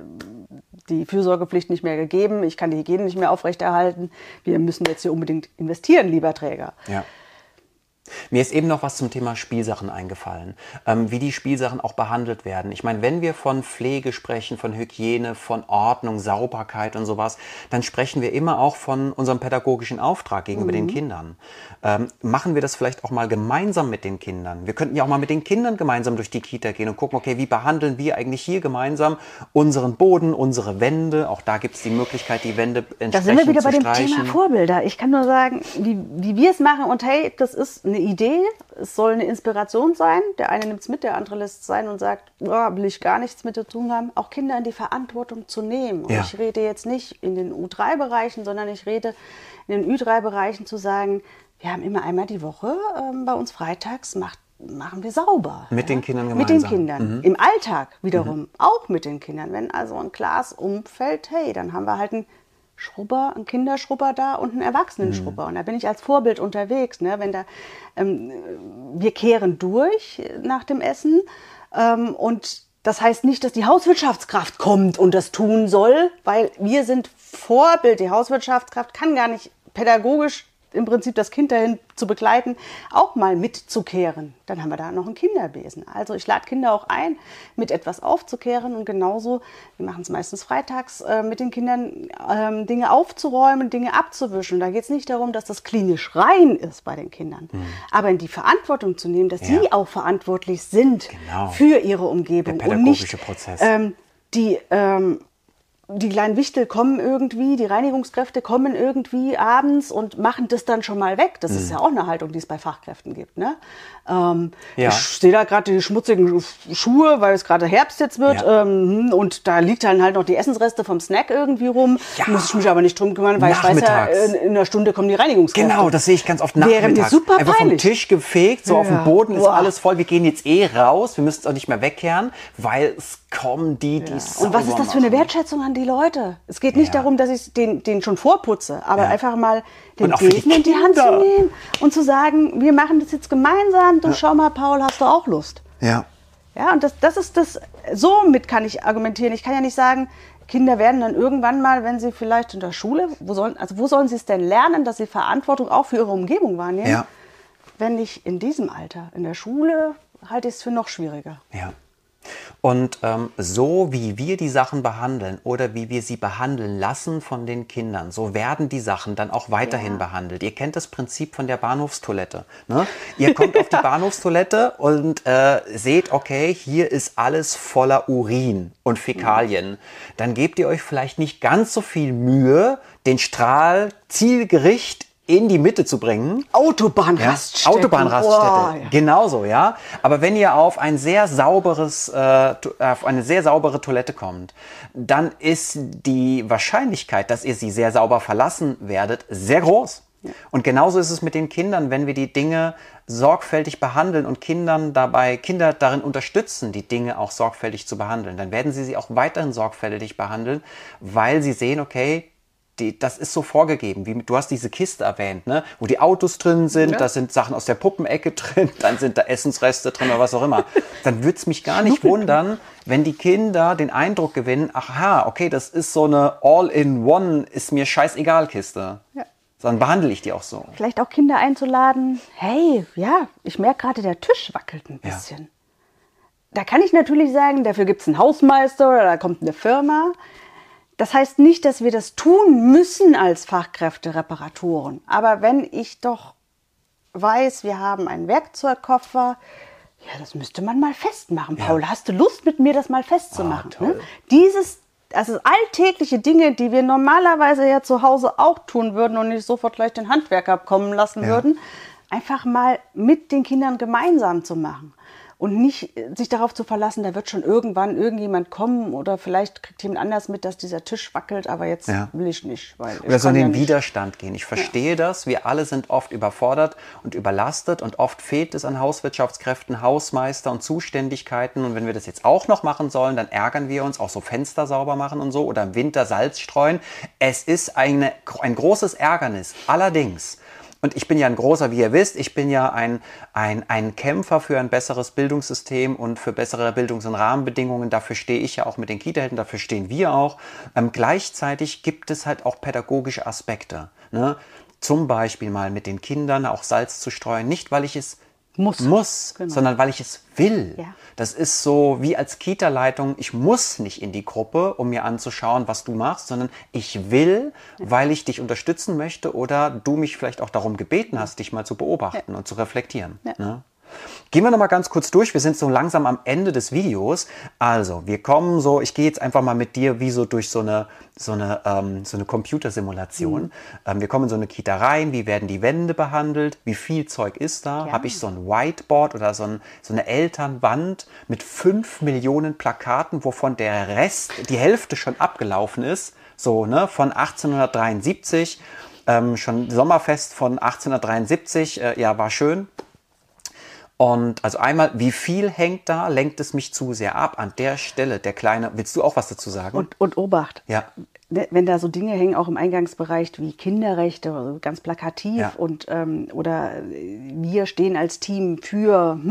die Fürsorgepflicht nicht mehr gegeben, ich kann die Hygiene nicht mehr aufrechterhalten, wir müssen jetzt hier unbedingt investieren, lieber Träger. Ja. Mir ist eben noch was zum Thema Spielsachen eingefallen, wie die Spielsachen auch behandelt werden. Ich meine, wenn wir von Pflege sprechen, von Hygiene, von Ordnung, Sauberkeit und sowas, dann sprechen wir immer auch von unserem pädagogischen Auftrag gegenüber den Kindern. Machen wir das vielleicht auch mal gemeinsam mit den Kindern? Wir könnten ja auch mal mit den Kindern gemeinsam durch die Kita gehen und gucken, okay, wie behandeln wir eigentlich hier gemeinsam unseren Boden, unsere Wände? Auch da gibt es die Möglichkeit, die Wände entsprechend Da sind wir wieder zu bei dem streichen. Thema Vorbilder. Ich kann nur sagen, wie wir es machen und hey, das ist eine Idee, es soll eine Inspiration sein. Der eine nimmt es mit, der andere lässt es sein und sagt, oh, will ich gar nichts mit zu tun haben. Auch Kinder in die Verantwortung zu nehmen. Und Ja. ich rede jetzt nicht in den U3-Bereichen, sondern ich rede in den Ü3-Bereichen zu sagen, wir haben immer einmal die Woche bei uns freitags machen wir sauber. Mit den Kindern Mit den gemeinsam. Kindern. Im Alltag wiederum auch mit den Kindern. Wenn also ein Glas umfällt, hey, dann haben wir halt einen Kinderschrubber da und einen Erwachsenenschrubber. Und da bin ich als Vorbild unterwegs. Ne? Wenn da, wir kehren durch nach dem Essen und das heißt nicht, dass die Hauswirtschaftskraft kommt und das tun soll, weil wir sind Vorbild. Die Hauswirtschaftskraft kann gar nicht pädagogisch im Prinzip das Kind dahin zu begleiten, auch mal mitzukehren. Dann haben wir da noch einen Kinderbesen. Also ich lade Kinder auch ein, mit etwas aufzukehren und genauso, wir machen es meistens freitags, mit den Kindern Dinge aufzuräumen, Dinge abzuwischen. Da geht es nicht darum, dass das klinisch rein ist bei den Kindern, aber in die Verantwortung zu nehmen, dass sie auch verantwortlich sind für ihre Umgebung. Der pädagogische und nicht, Prozess. Die kleinen Wichtel kommen irgendwie, die Reinigungskräfte kommen irgendwie abends und machen das dann schon mal weg. Das ist ja auch eine Haltung, die es bei Fachkräften gibt. Ne? Ich sehe da gerade die schmutzigen Schuhe, weil es gerade Herbst jetzt wird. Ja. Und da liegt dann halt noch die Essensreste vom Snack irgendwie rum. Ja. Muss ich mich aber nicht drum kümmern, weil ich weiß ja, Nachmittags. in einer Stunde kommen die Reinigungskräfte. Genau, das sehe ich ganz oft Wäre mir nachmittags. super Einfach vom peinlich. Tisch gefegt, so auf dem Ja. Boden ist Boah. alles voll. Wir gehen jetzt raus, wir müssen es auch nicht mehr wegkehren, weil es kommen die es Und was ist das für eine Wertschätzung an die Leute? Es geht nicht darum, dass ich den schon vorputze, aber einfach mal den Und auch für die Besen in die Hand zu Kinder. nehmen und zu sagen, wir machen das jetzt gemeinsam. Du schau mal, Paul, hast du auch Lust? Ja. Ja, und das ist das, somit kann ich argumentieren. Ich kann ja nicht sagen, Kinder werden dann irgendwann mal, wenn sie vielleicht in der Schule, wo sollen sie es denn lernen, dass sie Verantwortung auch für ihre Umgebung wahrnehmen? Ja. Wenn nicht in diesem Alter. In der Schule halte ich es für noch schwieriger. Ja. Und so wie wir die Sachen behandeln oder wie wir sie behandeln lassen von den Kindern, so werden die Sachen dann auch weiterhin behandelt. Ihr kennt das Prinzip von der Bahnhofstoilette. Ne? Ihr kommt auf die Bahnhofstoilette und seht, okay, hier ist alles voller Urin und Fäkalien. Dann gebt ihr euch vielleicht nicht ganz so viel Mühe, den Strahl zielgerichtet in die Mitte zu bringen. Autobahnraststätte. Autobahnraststätte. Oh, ja. Genauso, ja. Aber wenn ihr auf ein sehr sauberes, auf eine sehr saubere Toilette kommt, dann ist die Wahrscheinlichkeit, dass ihr sie sehr sauber verlassen werdet, sehr groß. Und genauso ist es mit den Kindern, wenn wir die Dinge sorgfältig behandeln und Kinder darin unterstützen, die Dinge auch sorgfältig zu behandeln, dann werden sie auch weiterhin sorgfältig behandeln, weil sie sehen, okay, das ist so vorgegeben, wie du hast diese Kiste erwähnt, ne? Wo die Autos drin sind, da sind Sachen aus der Puppenecke drin, dann sind da Essensreste drin oder was auch immer. Dann würde es mich gar nicht wundern, wenn die Kinder den Eindruck gewinnen, aha, okay, das ist so eine All-in-One, ist mir scheißegal Kiste. Ja. Dann behandle ich die auch so. Vielleicht auch Kinder einzuladen. Hey, ja, ich merke gerade, der Tisch wackelt ein bisschen. Da kann ich natürlich sagen, dafür gibt es einen Hausmeister oder da kommt eine Firma. Das heißt nicht, dass wir das tun müssen als Fachkräfte, Reparatoren. Aber wenn ich doch weiß, wir haben einen Werkzeugkoffer, ja, das müsste man mal festmachen. Paul, hast du Lust, mit mir das mal festzumachen? toll. Ne? Also alltägliche Dinge, die wir normalerweise ja zu Hause auch tun würden und nicht sofort gleich den Handwerker kommen lassen würden, einfach mal mit den Kindern gemeinsam zu machen. Und nicht sich darauf zu verlassen, da wird schon irgendwann irgendjemand kommen oder vielleicht kriegt jemand anders mit, dass dieser Tisch wackelt, aber jetzt will ich nicht. Weil Oder so in kann den ja nicht. Widerstand gehen. Ich verstehe das. Wir alle sind oft überfordert und überlastet und oft fehlt es an Hauswirtschaftskräften, Hausmeister und Zuständigkeiten. Und wenn wir das jetzt auch noch machen sollen, dann ärgern wir uns, auch so Fenster sauber machen und so oder im Winter Salz streuen. Es ist ein großes Ärgernis. Allerdings, und ich bin ja ein großer, wie ihr wisst, ich bin ja ein Kämpfer für ein besseres Bildungssystem und für bessere Bildungs- und Rahmenbedingungen. Dafür stehe ich ja auch mit den Kita-Helden, dafür stehen wir auch. Gleichzeitig gibt es halt auch pädagogische Aspekte. Ne? zum Beispiel mal mit den Kindern auch Salz zu streuen. Nicht, weil ich es Muss. Genau. sondern weil ich es will. Ja. Das ist so wie als Kita-Leitung, ich muss nicht in die Gruppe, um mir anzuschauen, was du machst, sondern ich will, weil ich dich unterstützen möchte oder du mich vielleicht auch darum gebeten hast, dich mal zu beobachten und zu reflektieren. Ja. Ne? Gehen wir noch mal ganz kurz durch. Wir sind so langsam am Ende des Videos. Also, wir kommen so, ich gehe jetzt einfach mal mit dir wie so durch so eine Computersimulation. Wir kommen in so eine Kita rein. Wie werden die Wände behandelt? Wie viel Zeug ist da? Ja. Habe ich so ein Whiteboard oder so eine Elternwand mit 5 Millionen Plakaten, wovon der Rest, die Hälfte schon abgelaufen ist. So, ne, von 1873, schon Sommerfest von 1873, ja, war schön. Und also einmal, wie viel hängt da? Lenkt es mich zu sehr ab? An der Stelle, der Kleine, willst du auch was dazu sagen? Und Obacht. Ja. Wenn da so Dinge hängen, auch im Eingangsbereich wie Kinderrechte, also ganz plakativ Ja. und oder wir stehen als Team für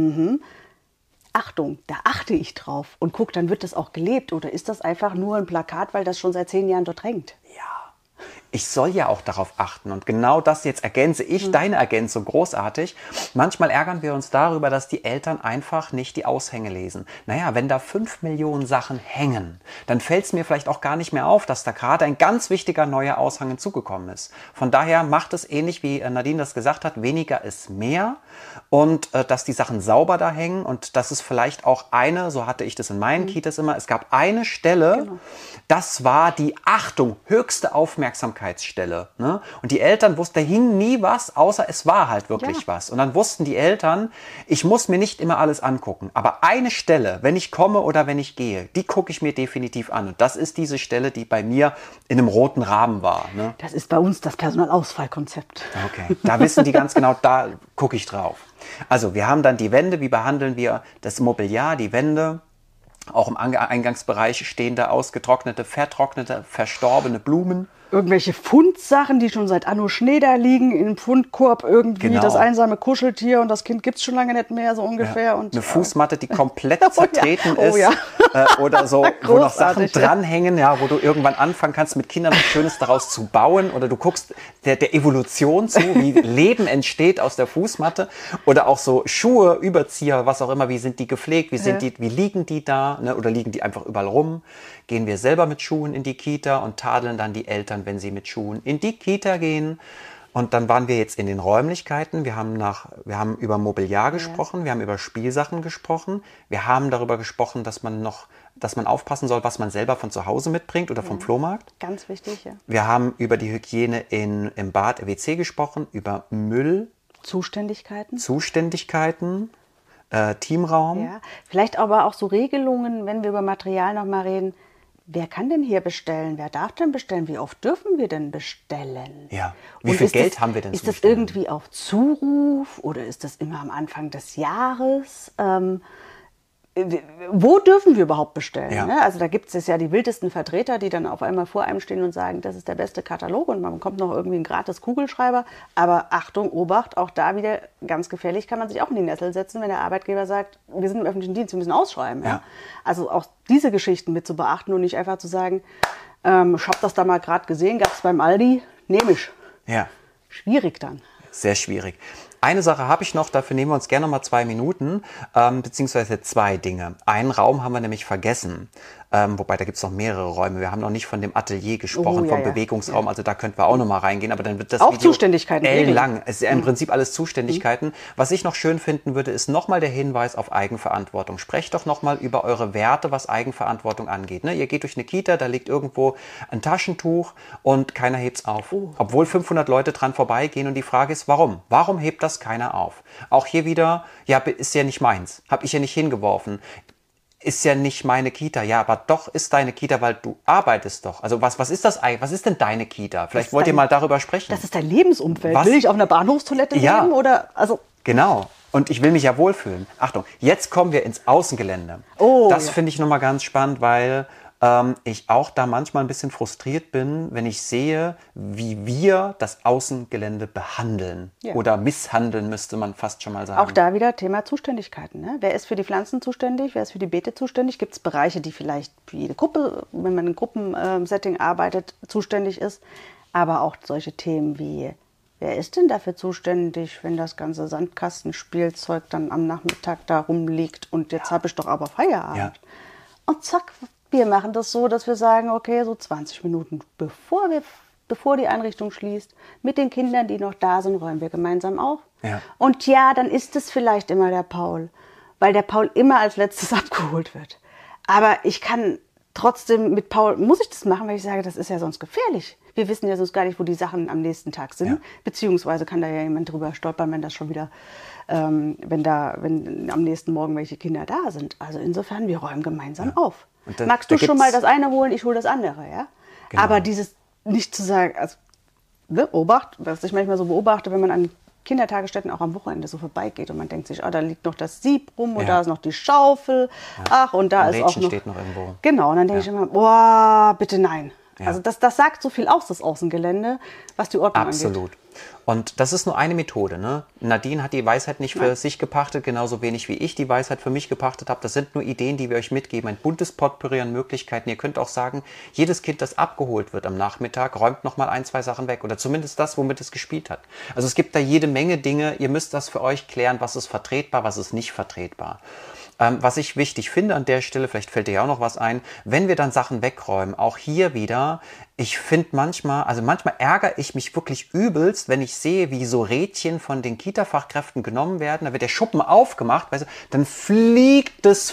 Achtung, da achte ich drauf und guck, dann wird das auch gelebt oder ist das einfach nur ein Plakat, weil das schon seit 10 Jahren dort hängt? Ja. Ich soll ja auch darauf achten und genau das jetzt ergänze ich, deine Ergänzung, großartig. Manchmal ärgern wir uns darüber, dass die Eltern einfach nicht die Aushänge lesen. Naja, wenn da 5 Millionen Sachen hängen, dann fällt es mir vielleicht auch gar nicht mehr auf, dass da gerade ein ganz wichtiger neuer Aushang hinzugekommen ist. Von daher macht es ähnlich, wie Nadine das gesagt hat, weniger ist mehr und dass die Sachen sauber da hängen und dass es vielleicht auch eine, so hatte ich das in meinen Kitas immer, es gab eine Stelle, das war die Achtung, höchste Aufmerksamkeitsstelle. Ne? Und die Eltern wussten, da hing nie was, außer es war halt wirklich was. Und dann wussten die Eltern, ich muss mir nicht immer alles angucken. Aber eine Stelle, wenn ich komme oder wenn ich gehe, die gucke ich mir definitiv an. Und das ist diese Stelle, die bei mir in einem roten Rahmen war. Ne? Das ist bei uns das Personalausfallkonzept. Okay, da wissen die ganz genau, da gucke ich drauf. Also wir haben dann die Wände, wie behandeln wir das Mobiliar, die Wände. Auch im Eingangsbereich stehen da ausgetrocknete, vertrocknete, verstorbene Blumen. Irgendwelche Fundsachen, die schon seit Anno Schnee da liegen, im Fundkorb irgendwie, Genau. das einsame Kuscheltier und das Kind gibt es schon lange nicht mehr, so ungefähr. Ja, Und, eine Fußmatte, die komplett Oh ja. zertreten Oh ist. ja. Oder so, wo noch Sachen Großartig, ja. dranhängen, ja, wo du irgendwann anfangen kannst, mit Kindern was Schönes daraus zu bauen. Oder du guckst der Evolution zu, wie Leben entsteht aus der Fußmatte. Oder auch so Schuhe, Überzieher, was auch immer, wie sind die gepflegt, wie liegen die da, ne? Oder liegen die einfach überall rum? Gehen wir selber mit Schuhen in die Kita und tadeln dann die Eltern, wenn sie mit Schuhen in die Kita gehen. Und dann waren wir jetzt in den Räumlichkeiten. Wir haben über Mobiliar gesprochen, wir haben über Spielsachen gesprochen. Wir haben darüber gesprochen, dass man aufpassen soll, was man selber von zu Hause mitbringt oder vom Flohmarkt. Ganz wichtig, ja. Wir haben über die Hygiene im Bad, WC gesprochen, über Müll, Zuständigkeiten. Teamraum. Ja. Vielleicht aber auch so Regelungen, wenn wir über Material noch mal reden. Wer kann denn hier bestellen? Wer darf denn bestellen? Wie oft dürfen wir denn bestellen? Ja. Wie Und viel ist Geld das, haben wir denn Ist zu das bestellen? irgendwie auf Zuruf oder ist das immer am Anfang des Jahres? Wo dürfen wir überhaupt bestellen? Ja. Ne? Also da gibt es ja die wildesten Vertreter, die dann auf einmal vor einem stehen und sagen, das ist der beste Katalog und man bekommt noch irgendwie einen gratis Kugelschreiber. Aber Achtung, Obacht, auch da wieder ganz gefährlich, kann man sich auch in die Nessel setzen, wenn der Arbeitgeber sagt, wir sind im öffentlichen Dienst, wir müssen ausschreiben. Ja? Ja. Also auch diese Geschichten mit zu beachten und nicht einfach zu sagen, ich habe das da mal gerade gesehen, gab es beim Aldi, nehme ich. Ja. Schwierig dann. Sehr schwierig. Eine Sache habe ich noch, dafür nehmen wir uns gerne noch mal 2 Minuten, beziehungsweise 2 Dinge. Einen Raum haben wir nämlich vergessen, wobei da gibt es noch mehrere Räume. Wir haben noch nicht von dem Atelier gesprochen, Oh, ja, vom ja. Bewegungsraum, Ja. also da könnten wir auch noch mal reingehen, aber dann wird das Auch Video Zuständigkeiten, ellenlang. Es ist ja im Prinzip alles Zuständigkeiten. Was ich noch schön finden würde, ist nochmal der Hinweis auf Eigenverantwortung. Sprecht doch nochmal über eure Werte, was Eigenverantwortung angeht. Ne? Ihr geht durch eine Kita, da liegt irgendwo ein Taschentuch und keiner hebt's auf. Obwohl 500 Leute dran vorbeigehen und die Frage ist, warum? Warum hebt das keiner auf? Auch hier wieder, ja, ist ja nicht meins. Habe ich ja nicht hingeworfen. Ist ja nicht meine Kita. Ja, aber doch ist deine Kita, weil du arbeitest doch. Also was ist das eigentlich? Was ist denn deine Kita? Vielleicht wollt ihr mal darüber sprechen. Das ist dein Lebensumfeld. Was? Will ich auf einer Bahnhofstoilette Ja. leben oder also Genau. Und ich will mich ja wohlfühlen. Achtung, jetzt kommen wir ins Außengelände. Oh, das ja. finde ich nochmal ganz spannend, weil ich auch da manchmal ein bisschen frustriert bin, wenn ich sehe, wie wir das Außengelände behandeln. Ja. Oder misshandeln, müsste man fast schon mal sagen. auch da wieder Thema Zuständigkeiten. Ne? Wer ist für die Pflanzen zuständig? Wer ist für die Beete zuständig? Gibt es Bereiche, die vielleicht für jede Gruppe, wenn man in Gruppensetting arbeitet, zuständig ist? Aber auch solche Themen wie, wer ist denn dafür zuständig, wenn das ganze Sandkastenspielzeug dann am Nachmittag da rumliegt und jetzt habe ich doch aber Feierabend. Ja. Und zack, wir machen das so, dass wir sagen, okay, so 20 Minuten bevor die Einrichtung schließt, mit den Kindern, die noch da sind, räumen wir gemeinsam auf. Ja. Und ja, dann ist es vielleicht immer der Paul, weil der Paul immer als letztes abgeholt wird. Aber ich kann trotzdem mit Paul, muss ich das machen, weil ich sage, das ist ja sonst gefährlich. Wir wissen ja sonst gar nicht, wo die Sachen am nächsten Tag sind. Ja. Beziehungsweise kann da ja jemand drüber stolpern, wenn das schon wieder, wenn am nächsten Morgen welche Kinder da sind. Also insofern, wir räumen gemeinsam auf. Und Magst du schon mal das eine holen, ich hole das andere, ja? Genau. Aber dieses nicht zu sagen, also was ich manchmal so beobachte, wenn man an Kindertagesstätten auch am Wochenende so vorbeigeht und man denkt sich, da liegt noch das Sieb rum und da ist noch die Schaufel, ach, und da Ein ist auch Rädchen noch... steht noch irgendwo. Genau, und dann denke ich immer, boah, bitte nein. Ja. Also das sagt so viel aus, das Außengelände, was die Ordnung angeht. Absolut. Und das ist nur eine Methode. Ne? Nadine hat die Weisheit nicht für sich gepachtet, genauso wenig wie ich die Weisheit für mich gepachtet habe. Das sind nur Ideen, die wir euch mitgeben. Ein buntes Potpourri an Möglichkeiten. Ihr könnt auch sagen, jedes Kind, das abgeholt wird am Nachmittag, räumt nochmal 1, 2 Sachen weg. Oder zumindest das, womit es gespielt hat. Also es gibt da jede Menge Dinge. Ihr müsst das für euch klären, was ist vertretbar, was ist nicht vertretbar. Was ich wichtig finde an der Stelle, vielleicht fällt dir ja auch noch was ein, wenn wir dann Sachen wegräumen, auch hier wieder, ich finde manchmal ärgere ich mich wirklich übelst, wenn ich sehe, wie so Rädchen von den Kita-Fachkräften genommen werden, da wird der Schuppen aufgemacht, weißt du, dann fliegt das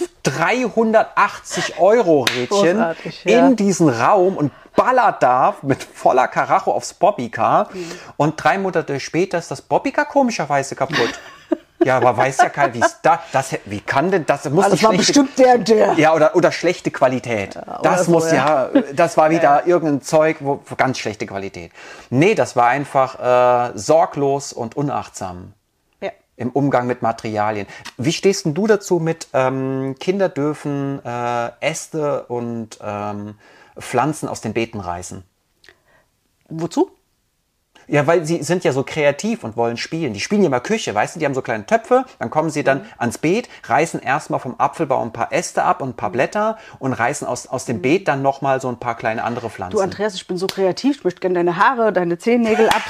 380-Euro-Rädchen in diesen Raum und ballert da mit voller Karacho aufs Bobbycar und 3 Monate später ist das Bobbycar komischerweise kaputt. Ja, aber weiß ja keiner, wie kann denn das? Muss das war bestimmt der. Ja, oder schlechte Qualität. Ja, das muss das war wieder irgendein Zeug, ganz schlechte Qualität. Nee, das war einfach sorglos und unachtsam. Ja. Im Umgang mit Materialien. Wie stehst denn du dazu mit Kinder dürfen Äste und Pflanzen aus den Beeten reißen? Wozu? Ja, weil sie sind ja so kreativ und wollen spielen. Die spielen ja immer Küche, weißt du? Die haben so kleine Töpfe, dann kommen sie dann ans Beet, reißen erstmal vom Apfelbaum ein paar Äste ab und ein paar Blätter und reißen aus dem Beet dann nochmal so ein paar kleine andere Pflanzen. Du, Andreas, ich bin so kreativ, ich möchte gerne deine Haare, deine Zehennägel ab.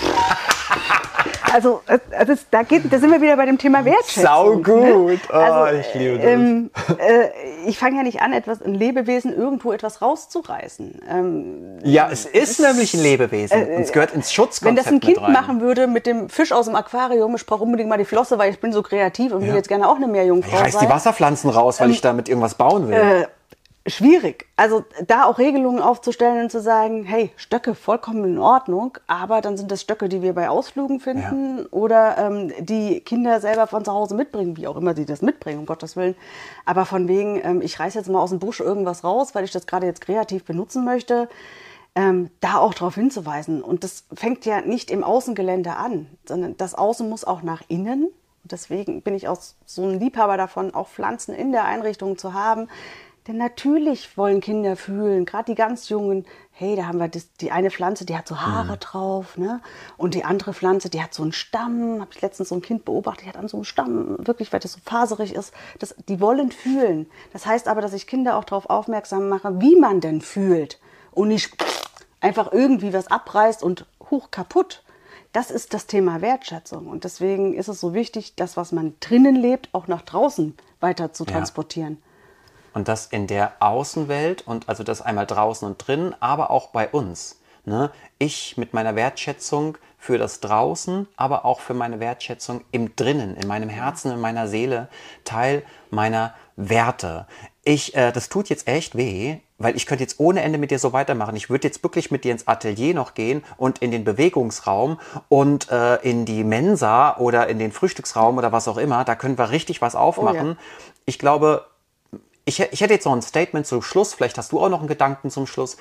Also da sind wir wieder bei dem Thema Wertschätzung. Sau gut. Ne? Also, ich liebe das. Ich fange ja nicht an, ein Lebewesen irgendwo etwas rauszureißen. Ja, es ist nämlich ein Lebewesen. Es gehört ins Schutzkonzept. Wenn das ein Kind mit rein. machen würde mit dem Fisch aus dem Aquarium, ich brauche unbedingt mal die Flosse, weil ich bin so kreativ und will jetzt gerne auch eine Meerjungfrau Ich reiß die Wasserpflanzen raus, weil ich damit irgendwas bauen will. Schwierig. Also da auch Regelungen aufzustellen und zu sagen, hey, Stöcke vollkommen in Ordnung, aber dann sind das Stöcke, die wir bei Ausflügen finden oder die Kinder selber von zu Hause mitbringen, wie auch immer sie das mitbringen, um Gottes Willen. Aber von wegen, ich reiß jetzt mal aus dem Busch irgendwas raus, weil ich das gerade jetzt kreativ benutzen möchte, da auch darauf hinzuweisen. Und das fängt ja nicht im Außengelände an, sondern das Außen muss auch nach innen. Und deswegen bin ich auch so ein Liebhaber davon, auch Pflanzen in der Einrichtung zu haben. Denn natürlich wollen Kinder fühlen, gerade die ganz Jungen, hey, da haben wir die eine Pflanze, die hat so Haare drauf, ne? Und die andere Pflanze, die hat so einen Stamm. Habe ich letztens so ein Kind beobachtet, die hat an so einem Stamm, wirklich, weil das so faserig ist. Die wollen fühlen. Das heißt aber, dass ich Kinder auch darauf aufmerksam mache, wie man denn fühlt. Und nicht einfach irgendwie was abreißt und hoch kaputt. Das ist das Thema Wertschätzung. Und deswegen ist es so wichtig, das, was man drinnen lebt, auch nach draußen weiter zu transportieren. Und das in der Außenwelt und also das einmal draußen und drinnen, aber auch bei uns. Ne? Ich mit meiner Wertschätzung für das Draußen, aber auch für meine Wertschätzung im Drinnen, in meinem Herzen, in meiner Seele, Teil meiner Werte. Das tut jetzt echt weh, weil ich könnte jetzt ohne Ende mit dir so weitermachen. Ich würde jetzt wirklich mit dir ins Atelier noch gehen und in den Bewegungsraum und in die Mensa oder in den Frühstücksraum oder was auch immer. Da können wir richtig was aufmachen. Oh ja. Ich glaube, ich hätte jetzt noch ein Statement zum Schluss, vielleicht hast du auch noch einen Gedanken zum Schluss.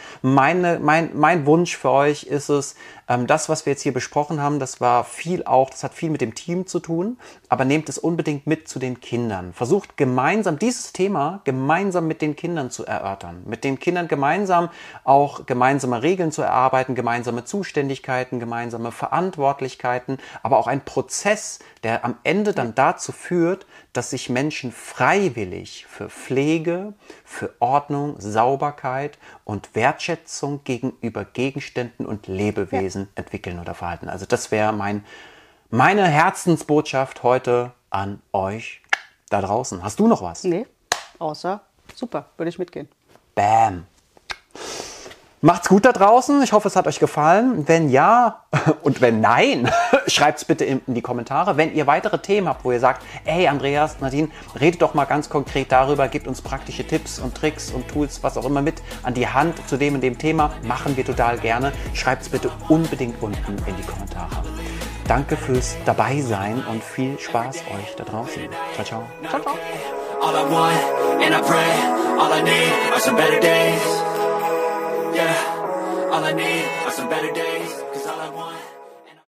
Mein Wunsch für euch ist es, das, was wir jetzt hier besprochen haben, das hat viel mit dem Team zu tun, aber nehmt es unbedingt mit zu den Kindern. Versucht gemeinsam dieses Thema mit den Kindern zu erörtern. Mit den Kindern gemeinsam auch gemeinsame Regeln zu erarbeiten, gemeinsame Zuständigkeiten, gemeinsame Verantwortlichkeiten, aber auch ein Prozess, der am Ende dann dazu führt, dass sich Menschen freiwillig für Pflege, für Ordnung, Sauberkeit und Wertschätzung gegenüber Gegenständen und Lebewesen entwickeln oder verhalten. Also das wäre meine Herzensbotschaft heute an euch da draußen. Hast du noch was? Nee, außer super, würde ich mitgehen. Bam. Macht's gut da draußen. Ich hoffe, es hat euch gefallen. Wenn ja und wenn nein, schreibt's bitte in die Kommentare. Wenn ihr weitere Themen habt, wo ihr sagt, hey Andreas, Nadine, redet doch mal ganz konkret darüber, gebt uns praktische Tipps und Tricks und Tools, was auch immer mit an die Hand zu dem und dem Thema, machen wir total gerne. Schreibt's bitte unbedingt unten in die Kommentare. Danke fürs Dabeisein und viel Spaß euch da draußen. Ciao, ciao. Ciao, ciao. All I want, and I pray, all I need are some better days. Yeah, all I need are some better days.